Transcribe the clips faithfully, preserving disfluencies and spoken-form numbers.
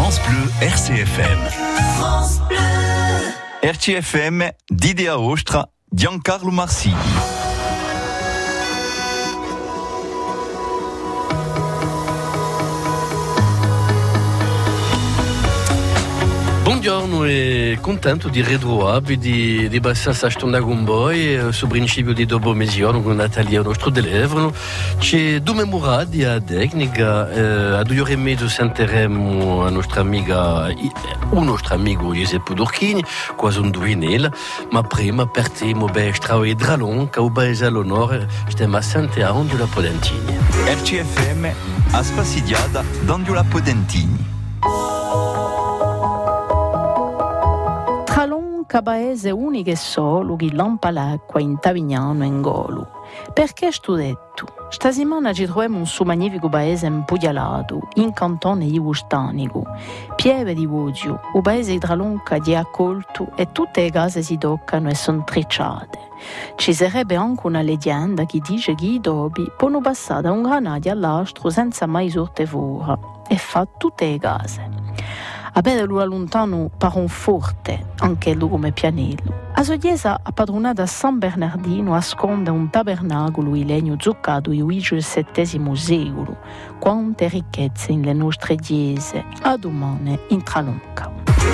France Bleu R C F M. France Bleu. R C F M, Didea Ostra, Giancarlo Marsi. Buongiorno e contento di ritrovare, di, di passare questa giornata con voi sul principio di dopo mezz'ora con Natalia, il nostro telefono. C'è due memorati a tecnica, eh, a due ore e mezzo sentiremo la nostra amica, un nostro amico Giuseppe Durchini, quasi un duinel, ma prima partiamo per Strao Dralon, che è un paese all'onore, stiamo a Santiago di la Podentini. R C F M, a Spasidiada, di la Podentini. Paese unico e solo che lampa l'acqua in Tavignano e in Golu. Perché sto detto? Sta settimana ci troviamo un suo magnifico paese impuglialato, in cantone Iustanico, pieve di voglio, un paese idralonca di accolto e tutte le case si toccano e sono trecciate. Ci sarebbe anche una leggenda che dice che i topi possono passare da un granadio all'altro senza mai sorte fuori e fa tutte le case. A bere lui lontano par un forte, anche lui come pianello. A sua chiesa appadronata a San Bernardino asconde un tabernacolo in legno zuccato in diciassettesimo secolo. Quante ricchezze in le nostre chiese, a domani in Tralonca.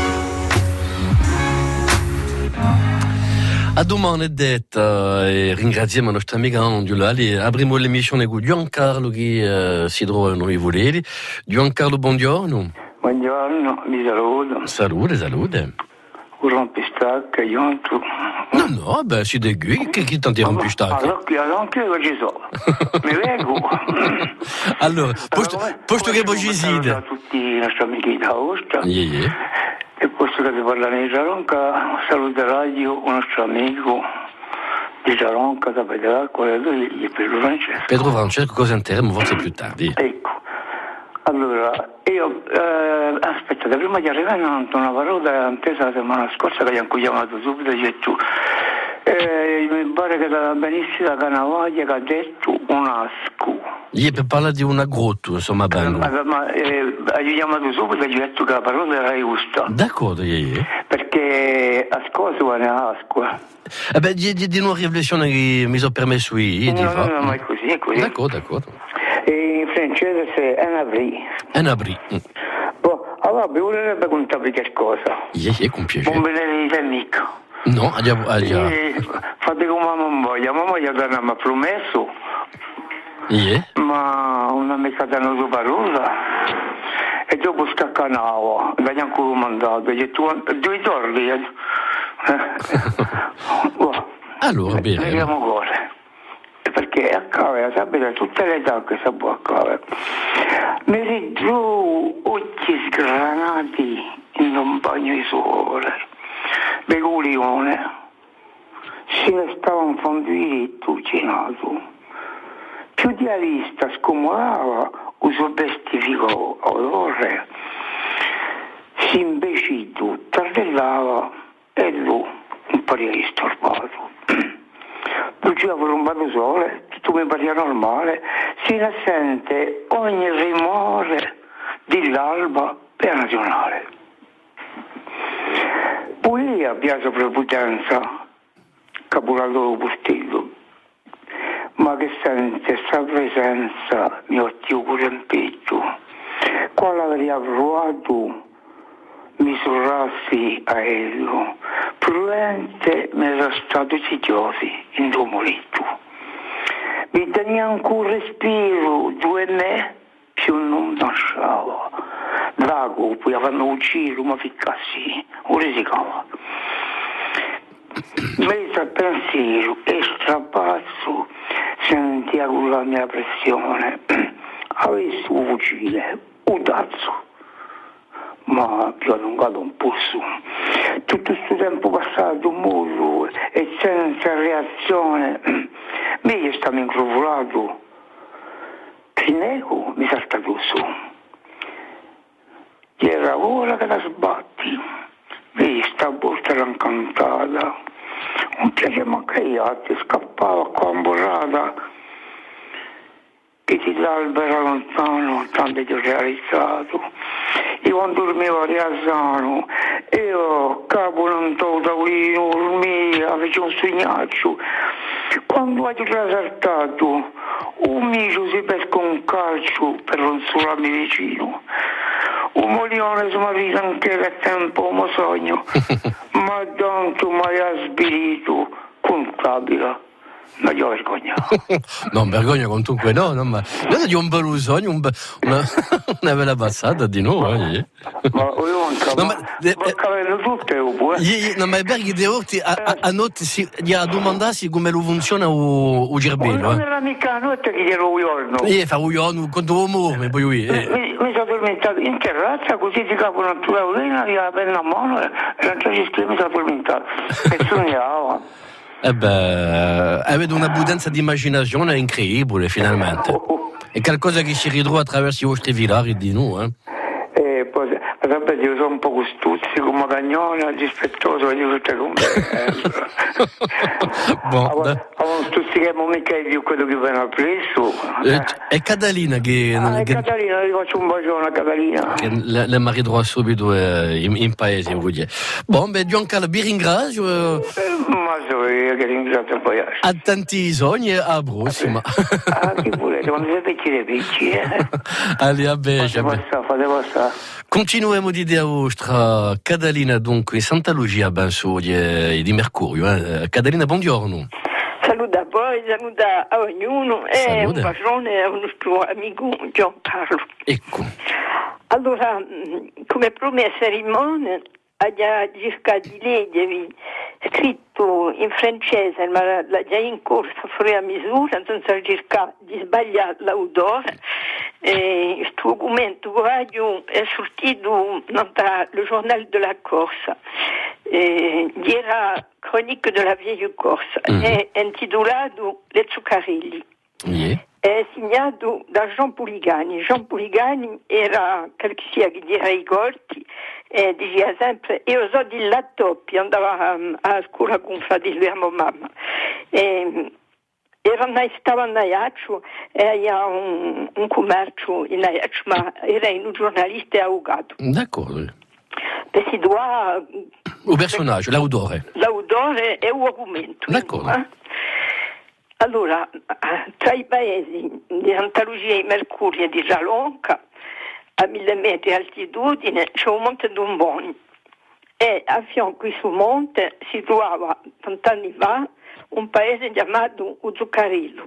A domani è detta e ringraziamo la nostra amica Angiolali. Apriamo l'emissione con Giancarlo che uh, si trova noi voleri. Giancarlo, buongiorno. Buongiorno, mi saluto. Salute, salute. Un rompistacca, io tu. No, no, beh, si degui, che chi tanti rompistacca? Allora, anche io ci sono. Mi vengo. Allora, posto, posto che poi ci siete. A tutti i nostri amici da Ostra. Yeah, yeah. E posto che si parla di Giaronca, saluto radio un nostro amico di Giaronca, da vedere qual è lui, Pedro Francesco. Pedro Francesco, cosa entriamo forse più tardi. Ecco. Allora, io, eh, aspettate, prima di arrivare una parola intesa la settimana scorsa che gli hanno chiamato subito, e tu, eh, mi pare che da benissimo da Canavaglia che ha detto un asco. Gli per parlare di una grotta, insomma, eh, ma, ma eh, gli chiamato subito e gli ho detto che la parola era giusta. D'accordo, yeah, yeah. Perché ascolto è asqua. Eh beh, di, di, di una riflessione che mi sono permesso io, di no, fare. No, no, ma è così, è così. D'accordo, d'accordo. E in francese è un abri. Un abri. Mm. Boh, allora, volerebbe contare che cosa. Yeah, yeah, con piacere. Buon benedetto amico. No, andiamo, andiamo. Eh, fate come mamma voglia, mamma gli ha promesso. Yeah. Ma una mica danno due parole. E dopo scaccanavo, gli hanno ancora mandato, gli tu due torri. Eh. oh. Allora, bene. Vediamo cose. Perché a casa, sapete, tutte le età che si può a casa. Mi ritrovo occhi sgranati in un bagno di sole. Begulione. Si ne stava un fondito cinato. Più di la vista scomodava il suo vestifico odore. Si imbecito, tardellava e lui un po' disturbato. Luccia per un bagno sole, tutto mi pare normale, si ne sente ogni rumore dell'alba per nazionale. Poi abbia sopravvivenza, capolato postiglio, ma che sente questa presenza mi occhio pure in petto. Quando avrei provato mi sorrassi a ello, prudente mi era stato sicchiosi in domolito. Mi tenia ancora respiro, due me più non lasciava. Drago, poi avendo ucciso, ma ficcassi, o risicava. Mezzo pensiero e strapazzo sentia con la mia pressione. Avessi un fucile, un tazzo. Ma più allungato un posto. Tutto questo tempo passato muto e senza reazione, meglio stavo incrovolato. Trinego mi salta addosso. Era ora che la sbatti. Vedi, sta volta era incantata. Non piace manco agli altri, scappava qua amborrata. Che vedi l'albero lontano, tanto ti ho realizzato. Io quando dormivo a Riazzano, io capo non to tavolino, dormia, facevo un sognaccio. Quando ho trasaltato, un micio si pesca un calcio per consolarmi vicino. Un milione si mi arriva anche da tempo, un sogno, ma tanto mi ha spirito contabile. Ma io vergogno. Non vergogna comunque no, no, ma io di un bel sogno, un be... una... una bella passata di noi. Eh. Ma io non so, no, ma capendo tutte o no, ma perché di orti a, a, a notte si gli ha domandato come lo funziona o gerbello. Non era mica a notte che ero un giorno. Io fa un giorno quando uomo, poi io. Mi sono addormentato in terrazza, così di capo naturale, aveva la penna a mano e non ci scrive, mi sono addormentato. E sognavo. Eh beh, avete una potenza di immaginazione incredibile, finalmente. È qualcosa che si ritrova attraverso i vostri villari di noi, eh? E poi, vabbè, io sono un po' stuzzico, come cagnone, dispettoso, io tutte come... Bon, da... non stuzzichiamo mica più quello che viene presso. Eh, è Catalina che... Ah, è che... Catalina, gli faccio un bacione a Catalina. Che le, le mi ritrovo subito eh, in, in paese, vuol dire. Bon, beh, Giancarlo, vi ringrazio. Eh... Ma so io che ringrazio poi. A tanti sogni e alla prossima. Ah, che volete, quando siete piccoli, piccoli, eh? Allez, a bene. Fate passare, fate passare. Continuiamo di idea vostra. Cadalina, dunque, Santa Lucia, ben so, di, di Mercurio. Eh. Cadalina, buongiorno. Saluta a voi, saluta a ognuno e un bacione al nostro amico Giancarlo. Ecco. Allora, come promessa rimane, ha già cercato di leggervi scritto in francese, ma l'ha già in corso fuori a misura, senza cercare di sbagliare l'autore. Questo documento radio è sortito dans le journal de la Corse. Eh, era Chronique de la vieille Corse, mm-hmm. È intitolato Le Zuccarelli. Yeah. È segnato da Jean Puligani. Jean Puligani era quel che sia che dire ai corti e diceva sempre io so di lattoppi, andava a, a scuola con fratello e mamma. E, era, stava in Ajaccio e aveva un, un commercio in Ajaccio, ma era un giornalista avvocato. D'accordo. E si doit... Un personaggio, l'autore. L'autore è un argomento. D'accordo. Eh? Allora, tra i paesi di Santa Lucia e Mercurio e di Jalonca, a mille metri di altitudine, c'è un monte Domboni e a fianco di questo monte si trovava, tant'anni fa, un paese chiamato Zuccarello.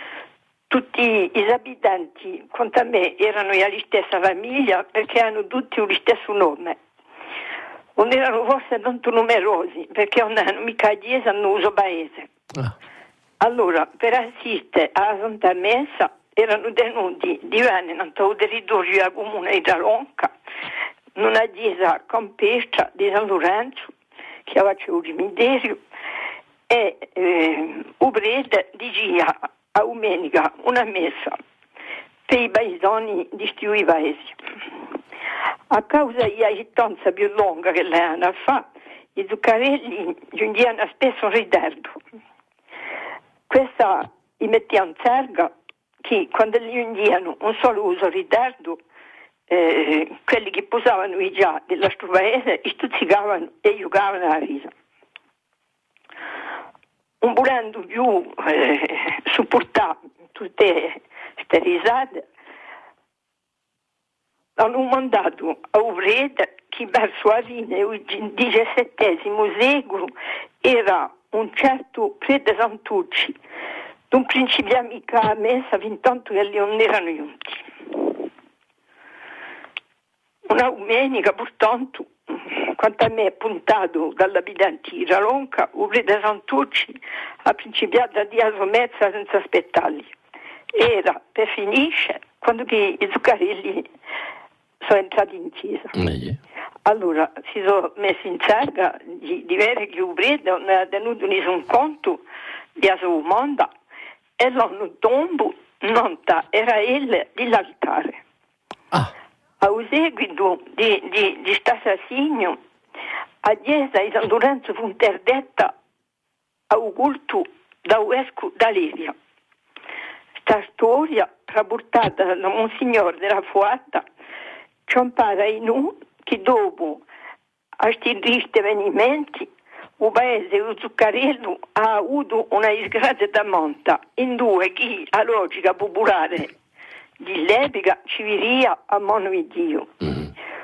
Tutti gli abitanti, quanto a me, erano della stessa famiglia perché hanno tutti lo stesso nome. Non erano forse tanto numerosi perché non hanno mica chiesa hanno uso paese. Ah. Allora, per assistere alla Santa Messa erano tenuti divani nel territorio della comune di Jalonca, in una chiesa campestre di San Lorenzo, che aveva il cimitero, e eh, il prete diceva a domenica una messa per i paesani di questi paesi. A causa della distanza più lunga che lei hanno a fare, i Zuccarelli giungevano spesso in ritardo. Questa li metteva in serga che quando gli giungevano un solo uso ritardo, eh, quelli che posavano già del nostro paese stuzzicavano e giocavano a risa. Un volendo più eh, supportare tutte queste risate, hanno mandato a un prete che verso la fine del diciassettesimo secolo era un certo prete Santucci, d'un principio amica a messa fin tanto che lì non erano giunti. Una domenica, portanto, quanto a me è puntato dall'abitante di Jalonca, il prete Santucci ha principiato a dire la mezza senza aspettarli. Era per finisce quando che i Zuccarelli sono entrati in chiesa. Mm-hmm. Allora si sono messi in sarga di, di vedere che il prete non ha tenuto nessun conto di sua domanda e l'hanno tombo nonta era il dell'altare. Ah. A seguito di, di, di sta assassinio, a chiesa di San Lorenzo fu interdetta a un culto da Uesco da Livia. sta storia rapportata da un signore della Fuata, ci impara in un che dopo a questi tristi avvenimenti il paese di Zuccarello ha avuto una disgrazia da monta, in due chi a logica popolare di l'epica ci viria a mono di Dio. Mm.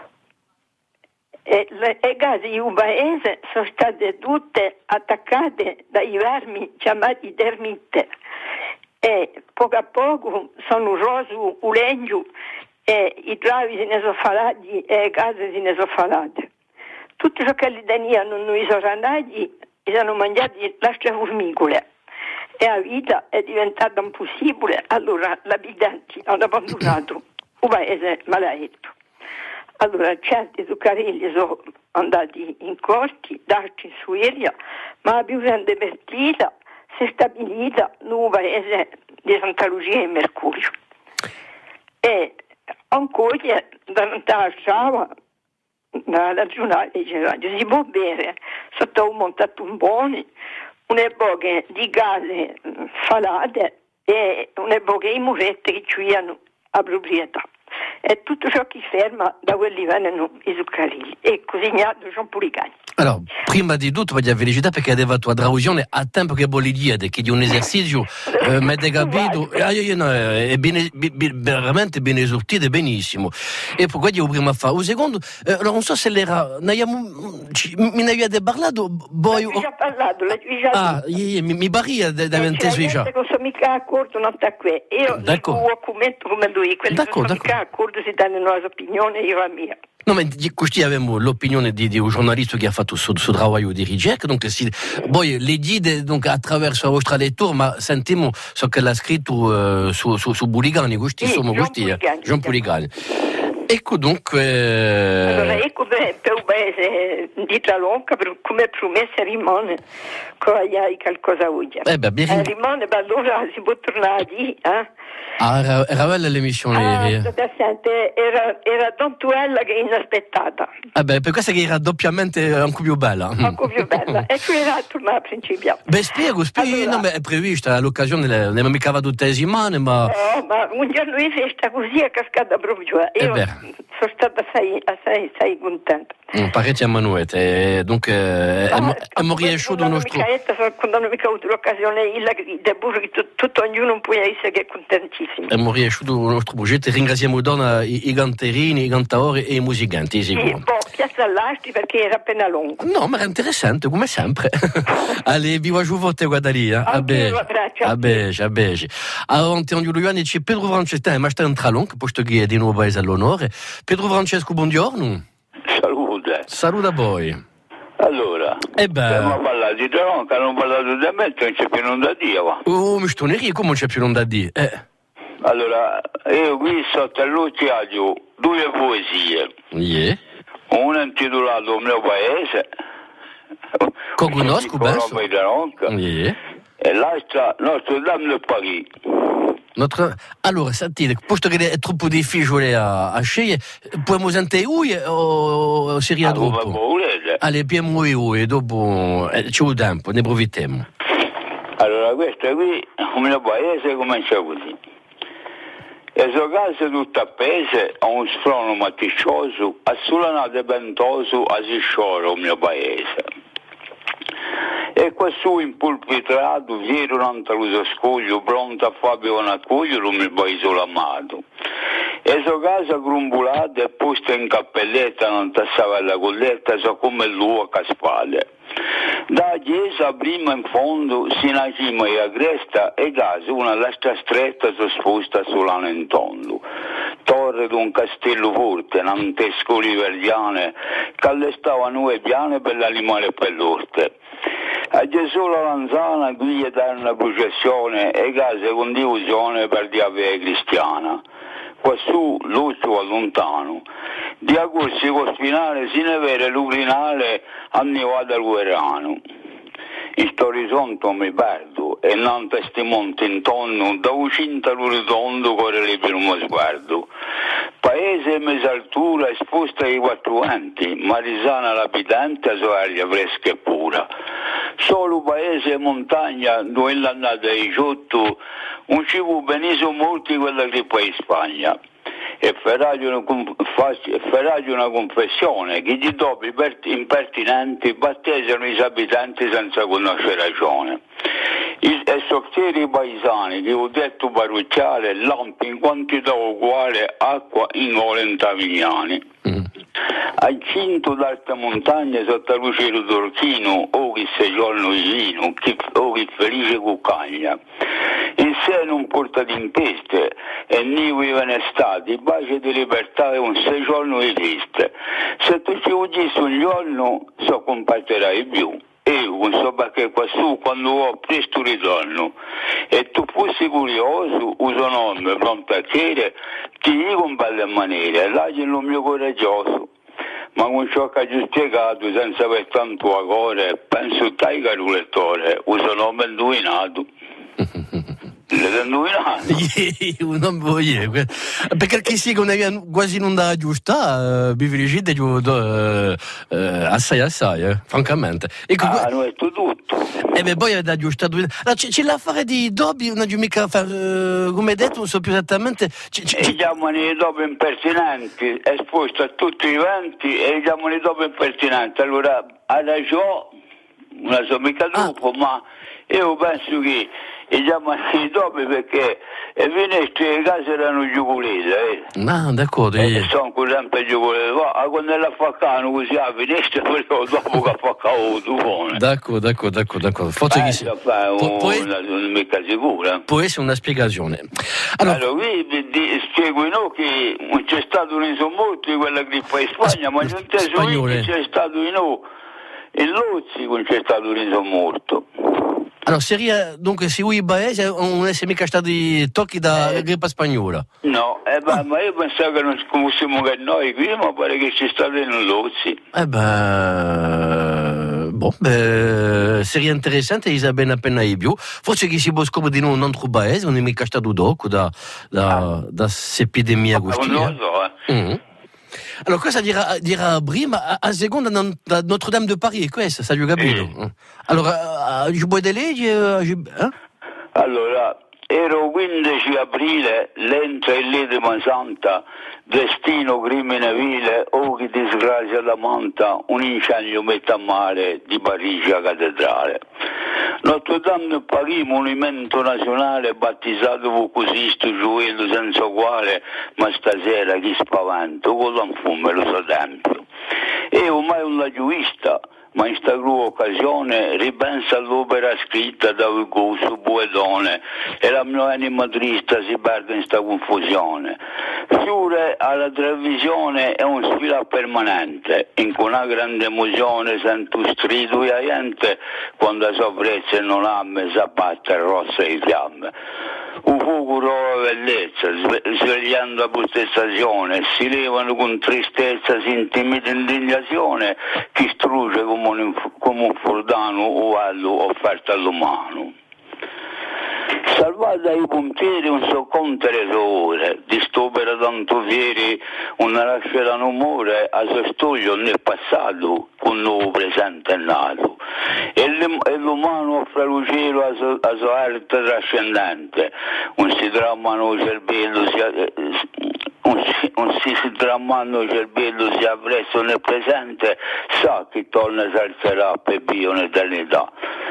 E le case di un paese sono state tutte attaccate dai vermi chiamati termite e poco a poco sono roso un legno e i travi se ne sono falati e le case se ne sono falate. Tutto ciò che li tenivano noi sono andati e hanno mangiato lascia formicole e la vita è diventata impossibile, allora gli abitanti hanno abbandonato un paese maledetto. Allora certi zuccarelli sono andati in corti, altri in Sueria, ma la più grande partita si è stabilita in un paese di Santa Lucia e Mercurio. E ancora da Sciava la giornata diceva si può bere sotto un montatumbone una boca di case falate e una boca di murette che ci hanno a proprietà. È tutto ciò che ferma da quelli vengono i zuccarilli e cosegnato sono pure i cani. Allora, prima di tutto voglio felicità perché aveva tua traduzione a tempo che volevi dire che di un esercizio eh, mi hai capito eh, no, è bene, b- b- veramente ben esortito e benissimo e poi io prima a fare un secondo eh, non so se l'era mi ne avete parlato poi l'hai già parlato l'hai già ah io, mi, mi baria da inteso già non sono mica accordo non sta qui io il documento come lui quelli non sono mica accordo si danno una sua opinione io la mia. No, ma così abbiamo l'opinione di, di un giornalista che ha fatto il suo, suo lavoro di ricerca, donc si, poi le guide donc, attraverso la vostra lettura, ma sentiamo ciò che l'ha scritto uh, su, su, su Buligani, questi sì, sono questi, Gian Buligani. Ecco dunque... Eh... Allora, ecco per, per un paese di Tralonca, per, come promessa rimane, che hai qualcosa oggi. Eh beh, ben... eh, rimane, ma allora si può tornare lì, eh? Ah, era, era bella l'emissione ah, ieri. Era, era tanto bella che inaspettata. Eh beh, per questo che era doppiamente ancora più bella. Ancora più bella. E qui era tornata a principio. Beh, spiego, spiego. Allora, no, ma è prevista l'occasione, ne abbiamo mica tutte le settimane, ma... No, ma un giorno di festa così è cascata proprio. Io eh sono stata assai, assai, assai contenta. Mm, parecchio ammanuete, e dunque ah, abbiamo riesciuto il nostro... Quando hanno mica avuto l'occasione, il tutto ognuno non può essere che è contentissimo. Abbiamo riesciuto il nostro progetto, ringraziamo donna, i, i canterini, i cantatori e i musicanti, sì, sicuro. Boh, piazza all'Asti perché era appena lungo. No, ma era interessante, come sempre. Allez, viva giuvotte, guarda lì, a bege, a bege, a bege. Allora, Antonio Luiani, c'è Pedro Francesco, ma sta in Tralonca, posto che è di nuovo paese all'onore. Pedro Francesco, buongiorno. Salute. Saluta voi. Allora, eh beh, abbiamo parlato di Tralonca, non parlato di me, non c'è più nulla da dire. Va. Oh, mi sto nerì, come non c'è più nulla da dire? Eh. Allora, io qui sotto all'occhiaio due poesie. Yeah. Una intitolata Il mio paese. Che conosco bene. Yeah. E l'altra Notre Dame de Paris. Notre... Allora, sentite, posto che è troppo difficile a, a scegliere, possiamo sentire lui o seria ah, troppo? Volete? Allora, abbiamo io e dopo eh, c'è un tempo, ne approfittiamo. Allora, questa qui, il mio paese comincia così. Le sue case tutte appese a un sfrono maticioso, a sull'anate ventoso a si scioro il mio paese. E quassù impulpitrato, fiero un'altro scoglio, pronto a farvi un accoglio il mio paese amato. E sua casa grumbulata e posta in cappelletta, non tassava la colletta, so come l'uovo a spade. Da chiesa prima in fondo si cima e a cresta e casa una lastra stretta sosposta sull'ano in tondo. Torre d'un castello forte, nantescoli verdiane, che allestavano e piane per l'animale e per l'orte. A Gesù la Lanzana qui da una processione e case con divisione per la via cristiana. Quassù l'occhio lontano, di a corsi con spinale si ne vede l'urinale annevato al guerrano. In sto orizzonte mi perdo e non testimonte intorno, da un cinta l'orizzonte corre lì per uno sguardo. Paese mesaltura esposta ai quattro anti, marisana lapidante a soaria fresca e pura. Solo paese e montagna dove l'annata è giotto, un cibo benissimo molti quella che poi in Spagna. E faragli una, una confessione che di dopo impertinenti battesano i abitanti senza conoscere ragione. I, e sortieri i paesani che ho detto barucciale lampi in quantità uguale acqua in Olentavignani. Mm. Al cinto d'alta montagna sotto luce di Torchino o chi se giorno vicino o chi felice cuccagna. Il sé non porta d'impeste e ni vive stati baci di libertà e un sei giorno esiste. Se tu ci uggisi un giorno so comparterai più. Io non so perché quassù quando ho presto ritorno e tu fossi curioso uso nome pronto a chiedere ti dico in belle maniere là c'è lo mio coraggioso ma con ciò che ho spiegato senza aver tanto a cuore penso tai caro lettore uso nome indovinato. Un non voglio perché chi si con quasi non da giusta vi dirigete assai assai eh, francamente e ah non è tutto e beh poi è da giusta allora, c'è, c'è l'affare di Dobby non ho mica uh, come detto non so più esattamente e chiamano i Dobby impertinenti esposto a tutti i venti e chiamano i Dobby impertinenti allora ha ragione non so mica dopo ah. Ma io penso che e chiamano i Dobby perché le finestre le case erano giuculite eh. Ah d'accordo e eh. sono sempre giuculite ma quando la faccano così la finestra però dopo che faccavo tu buone d'accordo d'accordo d'accordo d'accordo forse eh, che si... può, può una, non mica sicura può essere una spiegazione allora, allora qui spiego no che non c'è stato un insommoto di quella grippa in Spagna ma non te so che c'è stato in no in Lozzi non c'è stato un insommoto. Allora, seria, dunque, se i paesi non è mica stati tocchi da eh, grippa spagnola? No, eh, beh, ah. ma io pensavo che non fossimo che noi qui, ma pare che ci state in Lozzi. Eh beh, boh, beh, seria interessante, Isabella appena di più. Forse che si può scoprire di un altro paese, non è mica stato dopo da, da, ah. da epidemia così. Non lo so, eh. Mm-hmm. Allora, cosa dirà, dirà prima? A seconda da Notre-Dame de Paris, questo, sai, ho capito? Eh. Allora, ci puoi delle leggi? Eh? Allora, ero quindici aprile, l'entra in l'edema santa, destino crimine vile, oh che disgrazia la monta, un incendio mette a mare di Parigi a cattedrale. Notre-Dame de Paris, monumento nazionale, battezzato così sto gioiello senza uguale, ma stasera chi spavento, con l'anfume lo so tempio. E ormai un lagiuista, ma in sta grua occasione ripensa all'opera scritta da Hugo su Buedone e la mia anima trista si perde in sta confusione. Fiore alla televisione è un sfila permanente, in cui una grande emozione sento strido e aiente quando la sovvezza non ha si abbatte rossa e fiamme. Un fuoco la bellezza, svegliando la protestazione, si levano con tristezza, si intimida indignazione, chi strugge come un, come un furdano o allo offerto all'umano. Salvata dai pompieri un soccorso ore, di st'opera tanto fieri, una lascerà umore, a suo studio nel passato, con nuovo presente è nato. E l'umano offre lo cielo a sua so arte trascendente, un si trammano cervello, si, un si, un si, si trammano cervello si appresso nel presente, sa che torna si alzerà per Dio un'eternità.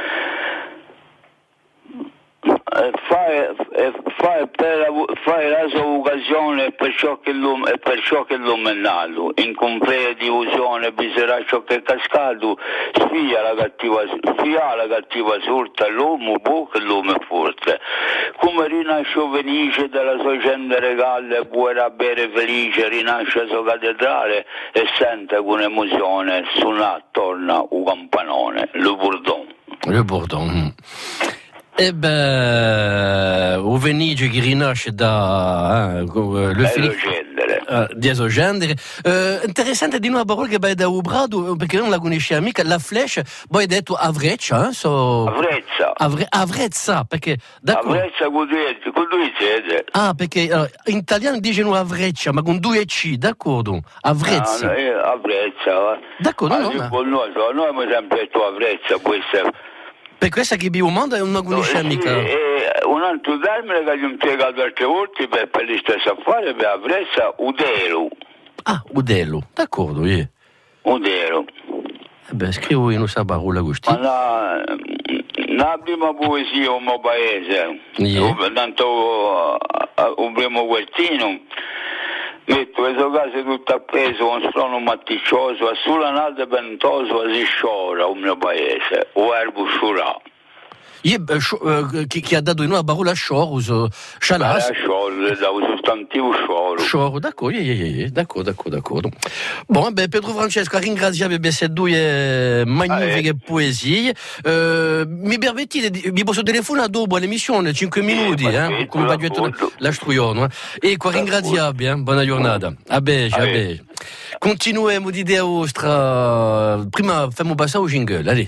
Fare, fare, per, fare la sua occasione per ciò che l'uomo è per ciò che l'uomo è nato, in completa divisione bisognerà ciò che è cascato, sfia la cattiva, sfia la cattiva sorte, l'uomo può che l'uomo è forte, come rinasce felice dalla sua gente regale, può bere felice, rinasce la sua cattedrale e sente con emozione suonare attorno un campanone, le Bourdon. Le Bourdon. Eh beh, o Venige che rinasce da eh, le, fili- uh, di eso genere. Uh, interessante di nuovo parola che vai da Ubrado, perché non la conosci mica, la Flash, poi hai detto Avreccia, eh? So... Avrezza. Avre... Avrezza, perché... Avrezza con due, con due C. Ah, perché allora, in italiano dicono Avreccia, ma con due C, d'accordo? Avrezza. No, no, Avrezza. D'accordo, no, no. no. Con noi, noi abbiamo sempre detto Avrezza, può essere... Per questa che vivo mondo non la conosci no, mica. E, e un altro termine che gli ho impiegato altre volte per, per gli stessi affari, per Avrezza, Udelo. Ah, Udelo, d'accordo, yeah. Udelo. Eh beh, scrivo in questa parola così. Ma la, la prima poesia del mio paese, yeah. Tanto uh, un primo quartino, metto questo caso tutto appeso con strono matticcioso, a sulla nata ventoso si sciora il mio paese, o erbo sciurà. Io, eh, uh, chi, chi ha dato in una parola scioro, scialas. Eh, scioro, da un sostantivo scioro. Scioro, d'accordo, yeah, yeah, yeah. d'accordo, d'accordo, d'accordo. Bon, beh, Pedro Francesco, ringraziamo per queste due magnifiche ah, eh. poesie. Uh, mi permettete, vi posso telefonare dopo all'emissione, cinque minuti, eh, come va detto la struione. Eh. E qua ringraziamo, eh. Buona giornata. A bege, a bege. Continuiamo di idea ostra. Prima facciamo passare il jingle, allez.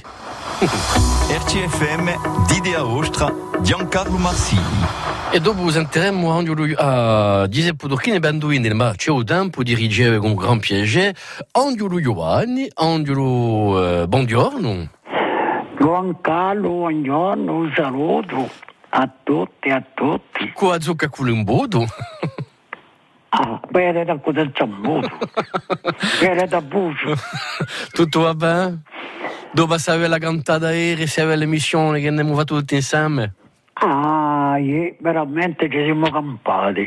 R C F M, d'Idea Ostra, Giancarlo Marsini. E dopo sentiremo a Giuseppe Turchini e Banduini, ma c'è un tempo di dirigere con gran piacere Angelo Giovanni. Angelo, eh, buongiorno. Giancarlo, buongiorno, un saluto a tutti e a tutti. Qua zucca con l'imbuto. Ah, bene da cosa zammuto. Bene da bucio. Tutto va bene? Dove serve la cantata aerea, serve l'emissione che andiamo a tutti insieme? Ah, yeah, veramente ci siamo campati.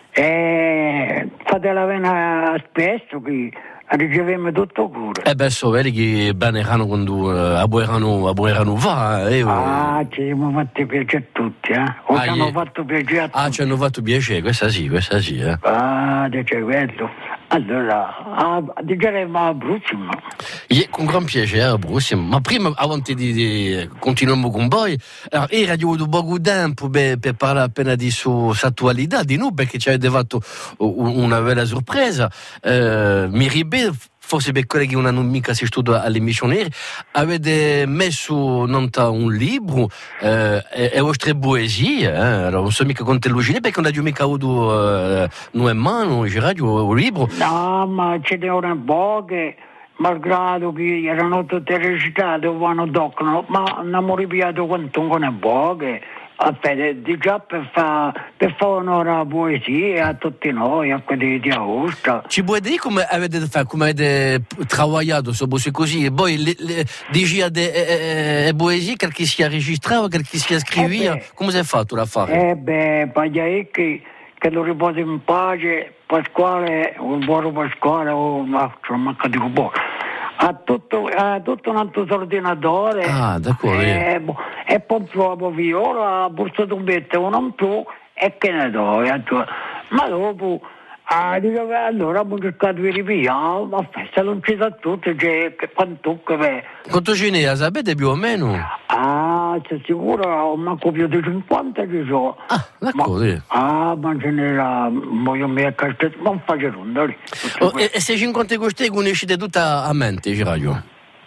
E fate la vena spesso che riceviamo tutto cura. Eh beh, so, vedi che bene erano quando uh, a Buerano, a Buerano va. Eh, ah, ci siamo fatti piacere a tutti, eh? O ah, ci hanno yeah. fatto piacere a tutti. Ah, ci hanno fatto piacere, questa sì, questa sì, eh. Ah, c'è quello. Allora, ah, diremo a Abruzzo. Yeah, con gran piacere, Abruzzo. Ma prima, avanti di, di continuiamo con voi, allora, era avuto poco tempo per, per parlare appena di sua attualità, di noi, perché ci avete fatto una bella sorpresa. Eh, mi ripeto, forse per quelli che non hanno mica assistito all'emissione, avete messo non un libro eh, e, e vostre poesie, eh? Allora non so mica quante lugine, perché non abbiamo mica avuto eh, noi in mano, Giradio, il libro. No, ma ce ne erano poche, malgrado che erano tutte recitate, vanno doccano, ma non abbiamo ripiato quanto ne poche. Aspetta, di già per fare per fa onore alla poesia a tutti noi, a quelli di Aosta. Ci puoi dire come avete fatto, come avete lavorato su così? E poi le, le, dici a de poesie che si è registrato, che si è scritto, eh come si è fatto l'affare? Eh beh, Pagliaecchi, che lo riposa in pace, Pasquale, un buono Pasquale, o ma manca di buono. Ha tutto, ha tutto un altro ordinatore. Ah, d'accordo. E, e poi proprio viola, la borsa tombetta, un non più, e che ne do. Ma dopo, ah, dico, allora abbiamo cercato di ripiare, ma se non ci sa tutto, c'è quanto che... Quanto ce n'è, sapete più o meno? Ah, sei sicuro, manco più di cinquanta ci sono. Ah, d'accordo. Ma, ah, ma ce n'era, voglio me a castetto, non faccio nulla lì. Oh, e, e se cinquanta queste conoscete tutta a mente, Giradio?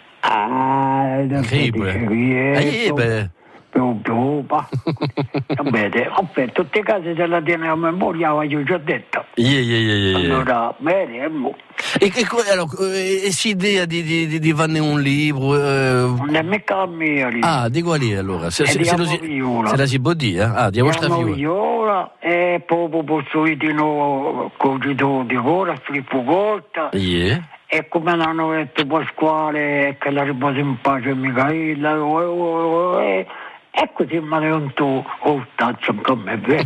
Ah, incredibile. Eh, beh. Più, più, va. Bene, vabbè, tutte le case se la tiene a memoria, io già detto. Yeah, yeah, yeah, yeah. Allora, vedremo. E, e, allora, e si idea di, di, di farne un libro? Eh... Non è mica la mia lì. Ah, di quali allora? Se, se, se, lo si, se la si può dire? Ah, di vostra viola. viola. E poi posso dire di nuovo cogito di ora, Filippo Corta. Yeah. E come hanno detto Pasquale, che la riposa in pace Micaela, e, e così mi ha detto oh stazzo come me.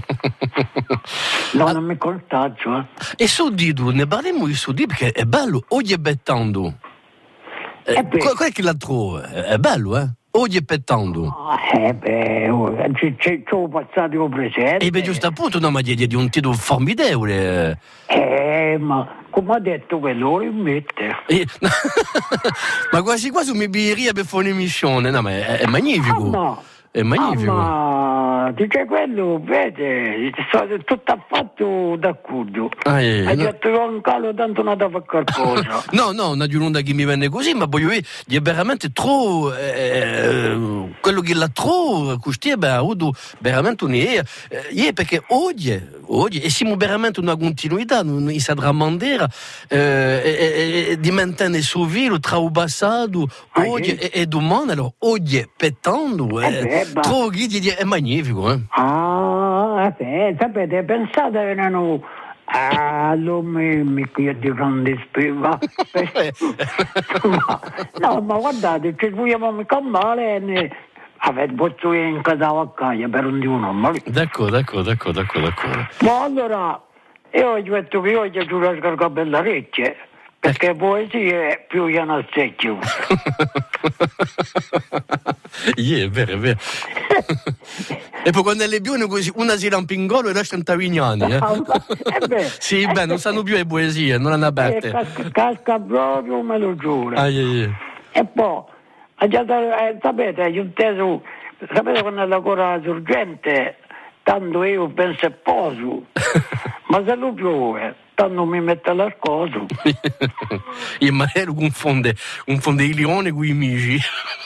No, non mi contagio. Eh. E su di tu, ne parliamo di su di perché è bello, oggi è bettando. Eh, qual è che la trova? È bello, eh? Oggi è pettando. Eh beh, c'è, c'è, c'ho passato il presente. E beh, giusto appunto, no, ma di, di un titolo formidevole. Eh, ma come ha detto quello, lo mette. Eh, ma quasi quasi mi biria per fare un'emissione, no, ma è, è magnifico. Ah, no. È magnifico. Ah, ma allora, dice quello, vede, sono tutto affatto d'accordo. Ah, eh, Hai no. detto che ho un calo tanto non da fare qualcosa. No, no, una di un'onda che mi venne così, ma voglio dire, è veramente troppo, eh, quello che l'ha troppo, così beh, ha avuto veramente un'idea, eh, perché oggi, oggi, e siamo veramente una continuità, non si sa mandare, eh, e, e, di mantenere su vilo tra il passato, Ah, oggi sì? e, e domani, allora, oggi, pettando, eh, Eh beh, bah. troppo, è magnifico, eh. Ah, sì, sapete, pensate che erano... Ah, lo mi, mi io di grande spiega. No, ma guardate, ci vogliamo mica male e avete posto in casa a casa per un di uno, ma lì. D'accordo, d'accordo, d'accordo, d'accordo, d'accordo. Ma allora, io ho detto che io gli giuro a scaricare bella riccia, perché poesia è più che una secchio. Yeah, è vero, è vero. E poi quando le buone così, una si lampa in golo e lascia in Tavignani, eh? Eh beh. Sì, beh, non sanno più le poesie, non hanno Eh, aperte. casca, casca proprio, me lo giuro. Ah, yeah, yeah. E poi, eh, sapete, io inteso, sapete quando lavora sorgente, tanto io penso e poso, ma se lo piove, tanto mi mette la scoso. Il Maero confonde, confonde i leoni con i mici.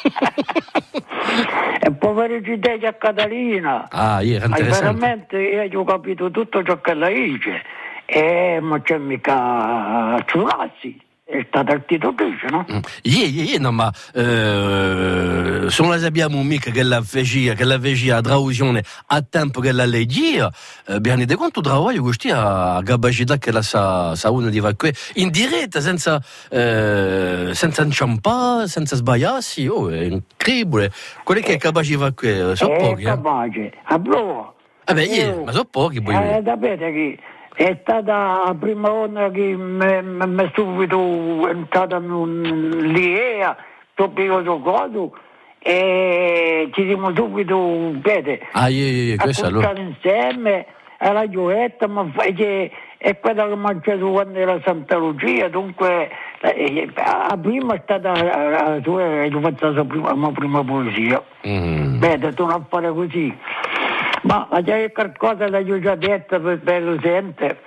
E poveri Gidei a Catalina. Ah, yeah, era Ma interessante. veramente io ho capito tutto ciò che lei dice. E ma c'è mica Ciurassi. È stata architettrice, no? Mm. Yeah, yeah, yeah, no, ma eh, se non sappiamo mica che la fece, che la fece a traduzione a tempo che la leggia, eh, vi rendete conto del lavoro che ha capacità che la sa, sa uno di fare in diretta, senza, eh, senza inciampare, senza sbagliarsi, oh, è incredibile. Quelli che è capace di fare qui sono è pochi, eh. capace. A prova. Eh beh, yeah, Io- ma sono pochi, poi. Eh, sapete che è stata la prima volta che mi subito è entrata in l'Iea, subito giocato e ci siamo subito, vede, Ah, yeah, yeah, yeah, a questo allora. portare insieme alla gioetta, ma fa- che è quella che mi ha mangiato quando era Santa Lucia, dunque eh, la prima è stata la la sua, l'ho fatta la prima, la mia prima poesia. Mm. Vede, tu non fare così. Ma c'è qualcosa che io già detto per, per lo sente.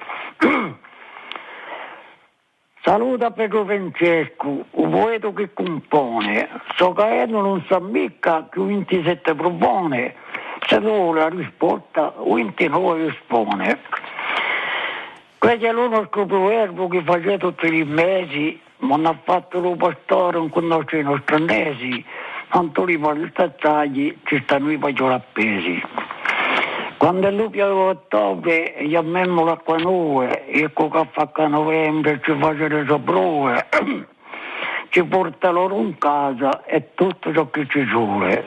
Saluta Pedro Francesco, un poeta che compone. So che non sa mica che ventisette propone. Se non la risposta, ventinove rispone. Questo è l'unico proverbio che faceva tutti i mesi, ma non ha fatto lo pastore, non conosce i nostri annesi. Tanto li fa gli stattagli, ci stanno i paglioli appesi. Quando è l'upia di ottobre, gli ammemmo l'acqua nuove, ecco che fa a novembre ci face le soprove, ci porta loro in casa e tutto ciò che ci vuole.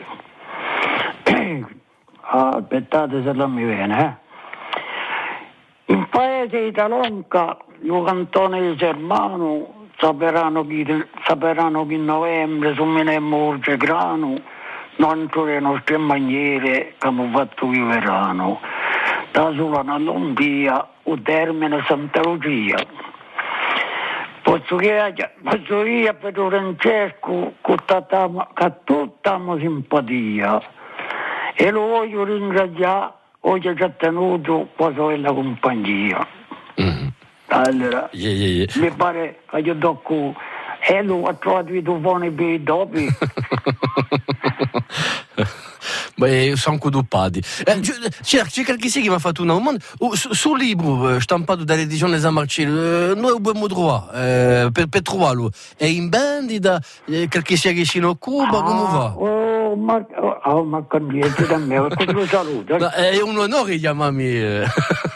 Ah, aspettate se non mi viene, eh. In paese di Talonca, i cantoni di Sermano, saperanno che, saperanno che in novembre su me ne morge grano, non le nostre maniere che abbiamo fatto viverano. Da sola una lombia, o termine Santa Lucia. Posso che posso io per Francesco che tutta abbiamo simpatia e lo voglio ringraziare oggi ci ha tenuto quasi la compagnia. Mm. Allora, Yeah, yeah, yeah. mi pare che io tocco e lo ha trovato i tufoni per i dopi. Beh, sono coduppati. Eh, c'è, c'è qualche che mi ha fatto una domanda. Oh, su- sul libro eh, stampato dall'edizione San Marcello, eh, noi abbiamo trovato eh, per, per trovarlo. È in vendita? Eh, qualche sia che si ne occupa? Come va? Oh, ma, oh, oh, ma candidato da me, perché lo saluto. No, è un onore chiamarmi. Eh.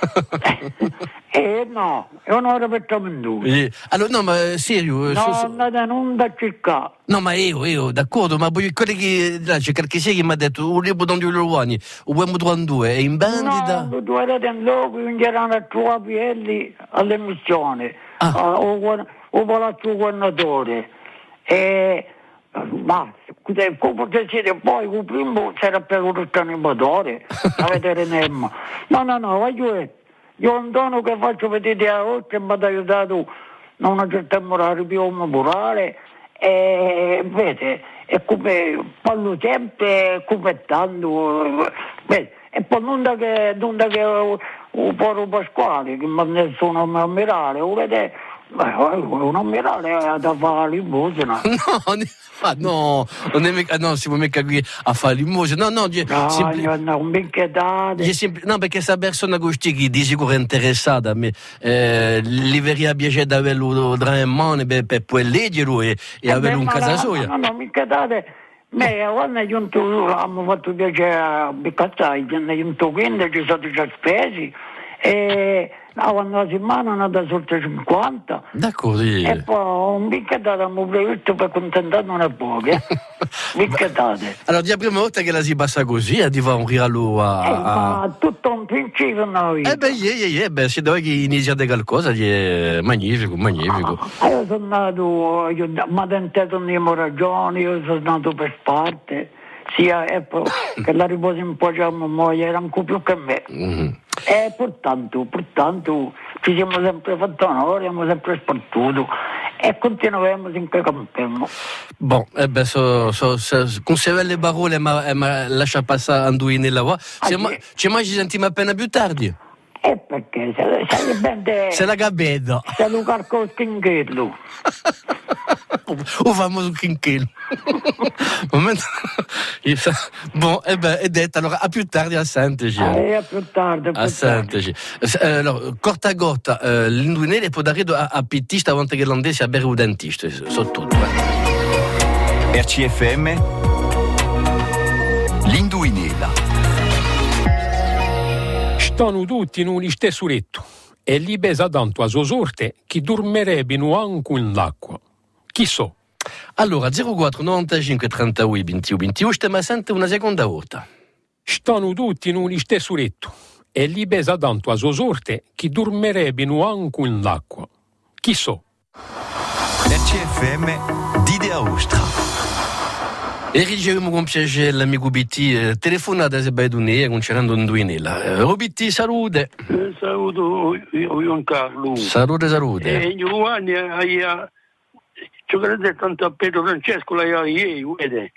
Eh no, è un'ora per Tamandu. Eh, allora, no, ma eh, serio. eh, No, su- su- andate non da cercare. no, ma io, io, d'accordo, ma poi quelli che. Là, c'è qualche sia che mi ha detto un libro di Luani, un uomo trentadue, è in vendita? No, due erate in loco, andranno a trovare pielli all'emissione, Ah. ah, o, guar- o palazzo governatore. E, ma come siete poi, il primo c'era per un animatore, a vedere Nemma. No, no, no, voglio io un dono che faccio vedere a oltre mi ha aiutato a una certa morale più morale e vede, è come parlo sempre come tanto, beh, e poi non da che, non da che un Poro Pasquale, che mi nessuno mi ammirare, lo vede, un ammirare da fare l'imosina. No, ne, ah, no, non è mica, no, si può mica qui a fare l'imosina, no, no, gli- No, sempli- io non mi chiedate. gli sempli- no, perché questa persona che di sicuro è interessata, ma eh, li verrebbe piacere di averlo tra le mani per, per poi leggerlo e, e averlo in casa sua. No, no, mi chiedate. Me, quando è giunto, abbiamo fatto piacere a Biccazzai, è giunto quindici, sono già spesi, e no, quando la settimana è andata sotto cinquanta, D'accordo, sì. e poi un bicchettato abbiamo previsto per contentare non è poco, eh? Bicchettate. Allora, di la prima volta che la si passa così, eh, ti fa un regalo a... Eh, a... ma tutto un principio nella vita. Eh beh, yeah, yeah, beh, se dove che iniziate qualcosa, gli è magnifico, magnifico. Ah, io sono nato, io, ma tentato non ho ragioni, io sono nato per parte, sia eh, che la riposa in pace a mia moglie, era un po' più che me. Mm-hmm. E pertanto, pertanto ci siamo sempre fatti onore, abbiamo sempre spartuto e continuiamo finché campiamo. Bon, eh beh, so, so, so, conserva le parole, ma, ma lascia passare Anduini là. Ah, Ma, sì. ci mai ci sentiamo appena più tardi? E perché se, se bene Se la capito. se lo carco stinghello. O famoso chinchello. Momento. Bon, eh beh, è detto, allora a più tardi a Sant'Egi. Eh, a più tardi, a più A tardi. Sant'Egi. Eh, allora, corta gotta, eh, l'induinelli può dare a, a pittista quanto che l'andese a bere un dentista, so tutto. Eh. R C F M L'Induinela. Stanno tutti in un stesso letto e li pesa tanto a sorte che dormirebbero anche in l'acqua. Chi so? Allora, zero quattro novantacinque trentadue ventuno ventuno, stiamo sempre una seconda volta. Stanno tutti in un stesso letto e li pesa tanto a sorte che dormirebbero anche in l'acqua. Chi so? R C F M d'Idea Ostra. E riceviamo con piacere l'amico B T, eh, telefonata se vai dunea, concerando un duinella. Eh, oh, B T, salute. Eh, saluto io, io Carlo. Salute, salute. E Giovanni hai ci credo tanto a Pedro Francesco lei ha ieri, vede.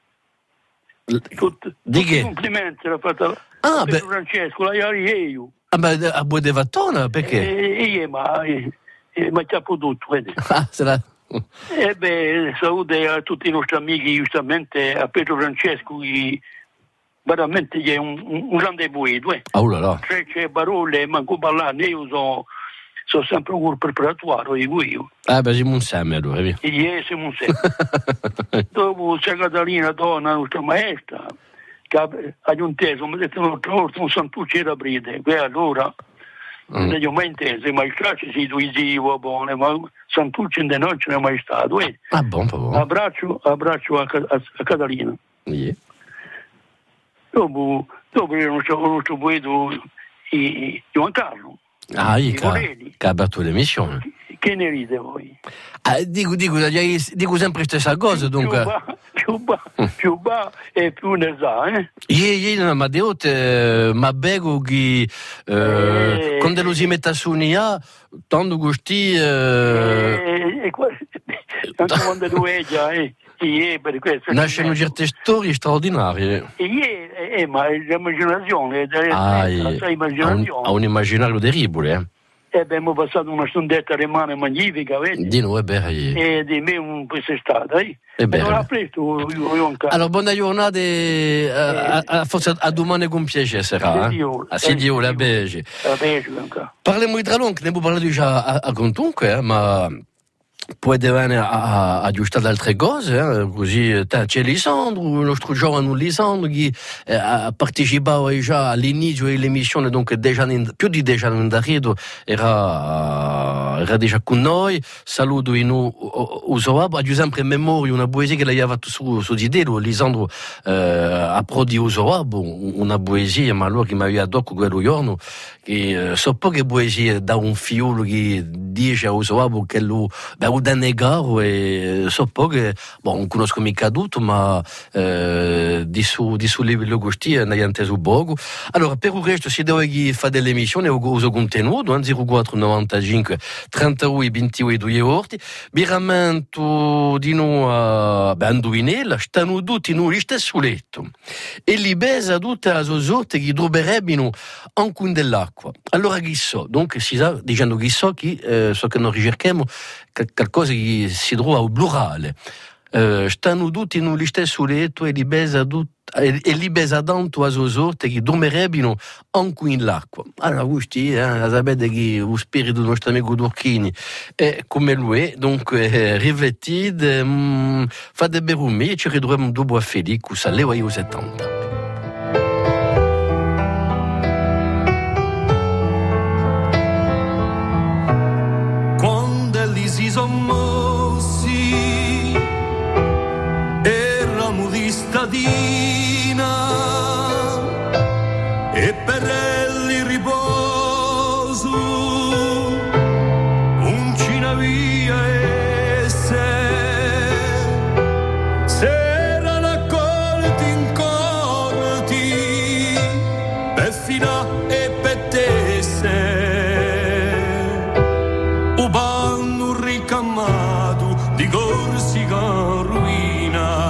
Tut- Di tutti i che? complimenti l'ha fatta Ah, a beh. Pedro Francesco lei ha ieri. Ah, ma a Bue de Vattona, perché? E io ma eh, ma c'ha tutto, vede. Ah, se la... E beh, salute a tutti i nostri amici, giustamente a Pedro Francesco, che veramente è un, un, un grande poeta. Eh. Oh là là. C'è, c'è parole, manco parlare, io sono so sempre un preparato, dico io. Ah, beh, siamo un seme allora, via. E io siamo un sempre. Dopo c'è Catalina, donna, nostra maestra, che ha aggiunto, mi ha detto un'altra volta, un santuccio era aprite, e allora... Mm. Non ho mai inteso, ma il traccio si duisivo, buone, ma Santucci in non ce n'è mai stato. Eh. Ah, buon, buon. Abbraccio, abbraccio a, a, a Catalina. Yeah. Dopo, dopo io non c'ho conosciuto poeta Giovanni Carlo. Ah, I io che Morelli. ha aperto l'emissione. Che ne ride voi? Ah, dico, dico, dico sempre stessa cosa, dunque. Più va, più va, più va e più ne sa, eh? Ieri, ieri, ma devo te, ma bego che eh, Eh. quando lo si mette su un'I tanto gusti... Eh, E, e qua, anche quando tu è già, eh? E per questo... nascono certe storie straordinarie. E ieri, eh, ma l'immaginazione, Ah, la eh, sua ha, un, immaginazione. ha un immaginario terribile, eh. E abbiamo passato una stondetta rimane magnifica, vedi? Di noi, beh, eh. E di me un po' sei stata, eh? E beh, allora beh. a presto, io, io anche. Allora, buona giornata e a, a, a, forse a domani con piacere sarà. Sì, Eh? Dio. A sì, Dio, Eh, la sì, bege. A presto anche. Parliamo di Tralon, che ne abbiamo parlato già a, a Contunque, eh, ma poi deve a, a, aggiustare altre cose, eh, così eh, c'è Lisandro, il nostro giovane Lisandro che eh, ha partecipato già all'inizio dell'emissione, donc déjà in, più di dieci anni indietro era, era già con noi. Saluto in Usoabo, ho sempre in memoria una poesia che lei aveva fatto su, su di te, Lisandro eh, a pro di Usoabo, una poesia, ma allora che mi aveva detto quello giorno, che eh, so poche poesie da un figlio che dice a Usoabo che lui o da negare e so poche, bon, non conosco mica tutto, ma eh, di su di su livello gusti ne ho inteso poco. Allora, per il resto, se devo fare delle emissioni, ho uso contenuto, zero quattro novantacinque trentadue ventidue due orti. Biramento di noi a Anduinella, stanno tutti in un stesso letto. E li besa tutte le osotte che troverebbero anche dell'acqua. Allora chi so? Dunque si sa, dicendo chi so, chi, eh, so che noi ricerchiamo qualcosa che si trova al plurale. Uh, stanno tutti in un stesso letto e li besa tut- e, e li besa tanto a osotte che dormirebbero anche in l'acqua. Allora, voi eh, sapete che lo spirito del nostro amico Turchini è come lui è, dunque eh, riflettite, mm, fate bere un me e ci ritroviamo dopo a Felice, alle ore settanta. Quando li si sono stadina e per il riposo un cina via e se s'erano accolti in corti per fina e per tesse un panno ricamato di Corsica ruina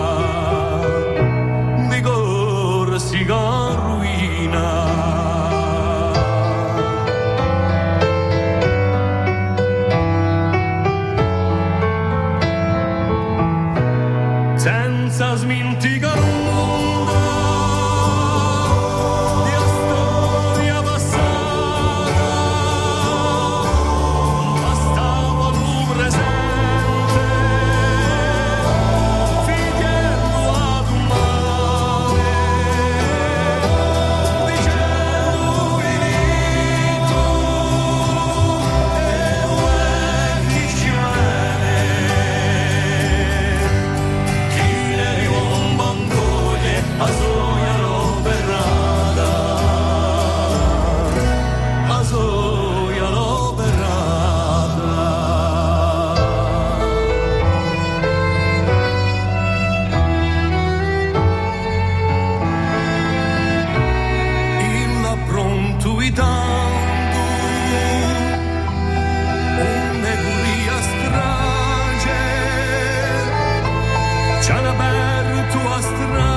senza sminticare un mondo di storia passata, bastava il presente, figliando ad un mare, dicendo finito, e uè chi ci viene. A soia l'ho berrata, a soia l'ho berrata. Il pronto i tanto, un'eguria strage, c'ha aperto a strada.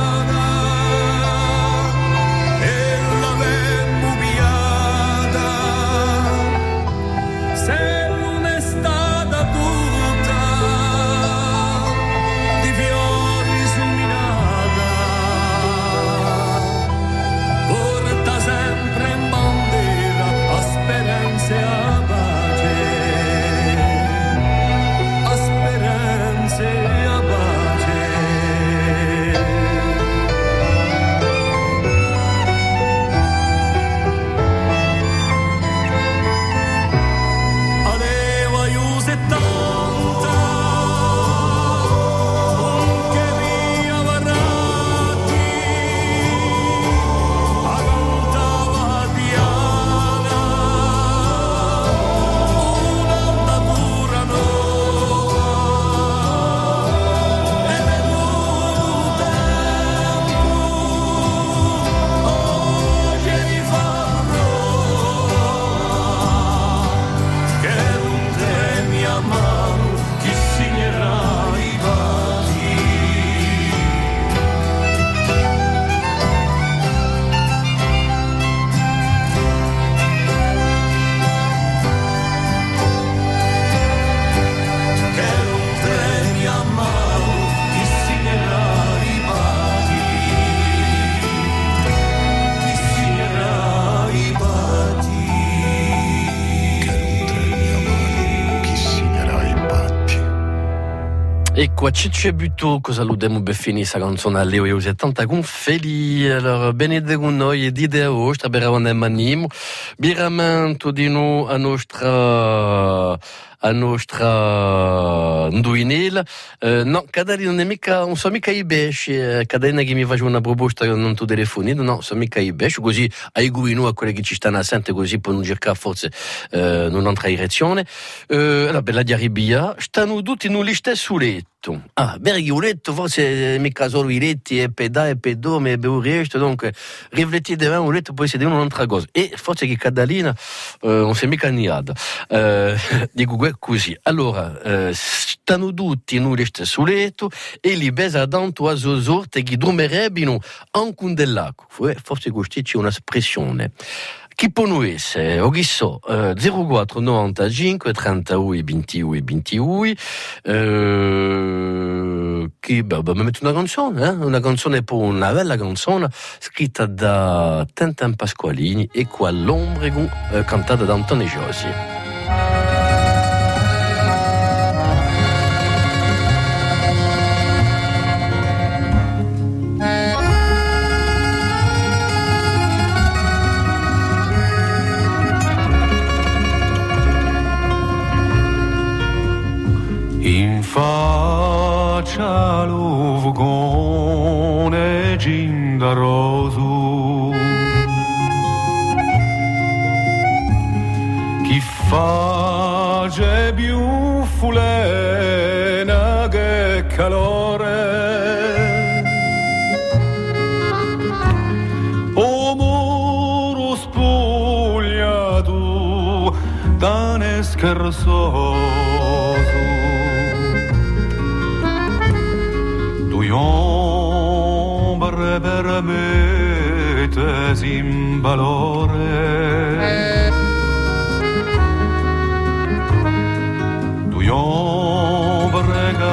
E qua c'è Butto, cosa lo demo per finire questa canzone alle ore settanta con Feli. Allora, benedete con noi, dite a voi, sta per un animo, biramento di noi a nostra a nostra Nduinela. Eh, no, Cadari non è mica, non so mica i besci, Cadena che mi faceva una proposta che non tu telefoni, no, so mica i besci, così aiuto noi a quelli che ci stanno assente, così per non cercare forse eh, in un'altra direzione. Eh, la bella di Aribia, stanno tutti in un stesso letto. uletto. Ah, berghi uletto, forse mica solo i letti e pedà e pedò, ma bevo resto, donc riflettete un uletto, poi si devono un'altra cosa. E forse che Cadalina eh, non si è mica niata. Eh, dico così. Allora, eh, stanno tutti in un stesso letto e li besa tanto a zosorte che dormerebbero anche un dell'acqua. Forse questa c'è un'espressione. Chi può essere? O chi so, eh, zero quattro novantacinque trentuno ventuno ventuno eh, che beh, beh, mi metto una canzone, eh? Una canzone per una bella canzone scritta da Tintin Pasqualini e qua l'Ombrego eh, cantata da Antonio Giosi. In faccia l'uvgone gindaroso chi face più fulena che calore o muro spogliato da ne scherzoso ombre veramente sin valore due ombre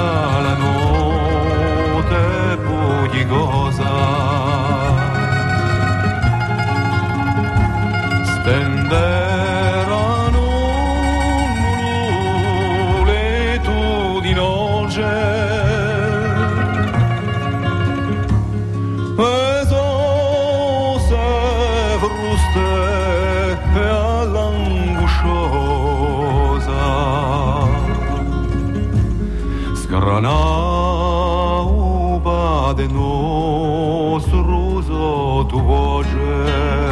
regalano te pugli cosa stenderanno le tu di noce Sgranauba de nostru zotu voce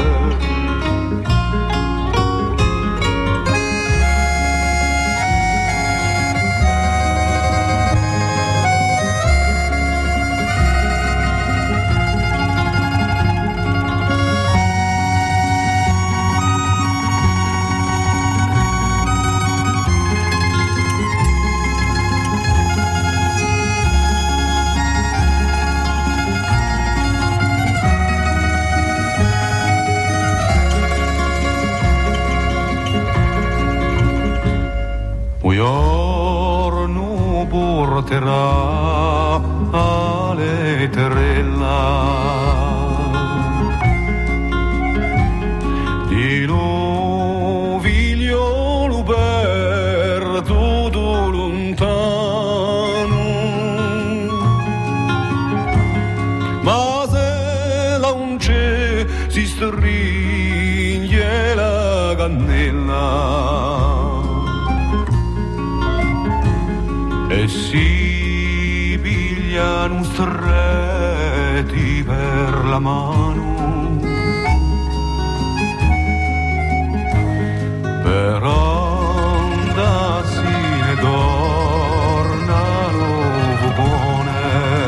giorno porterà alle terrella di lo vigliolo perduto lontano ma se la unce si stringe la cannella e si pigliano stretti per la mano per andarsi ne tornano buone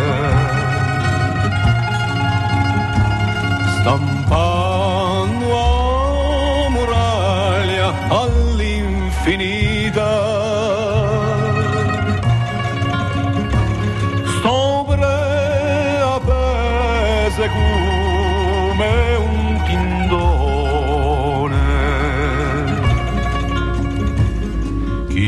stampando a muraglia all'infinita come un tindone chi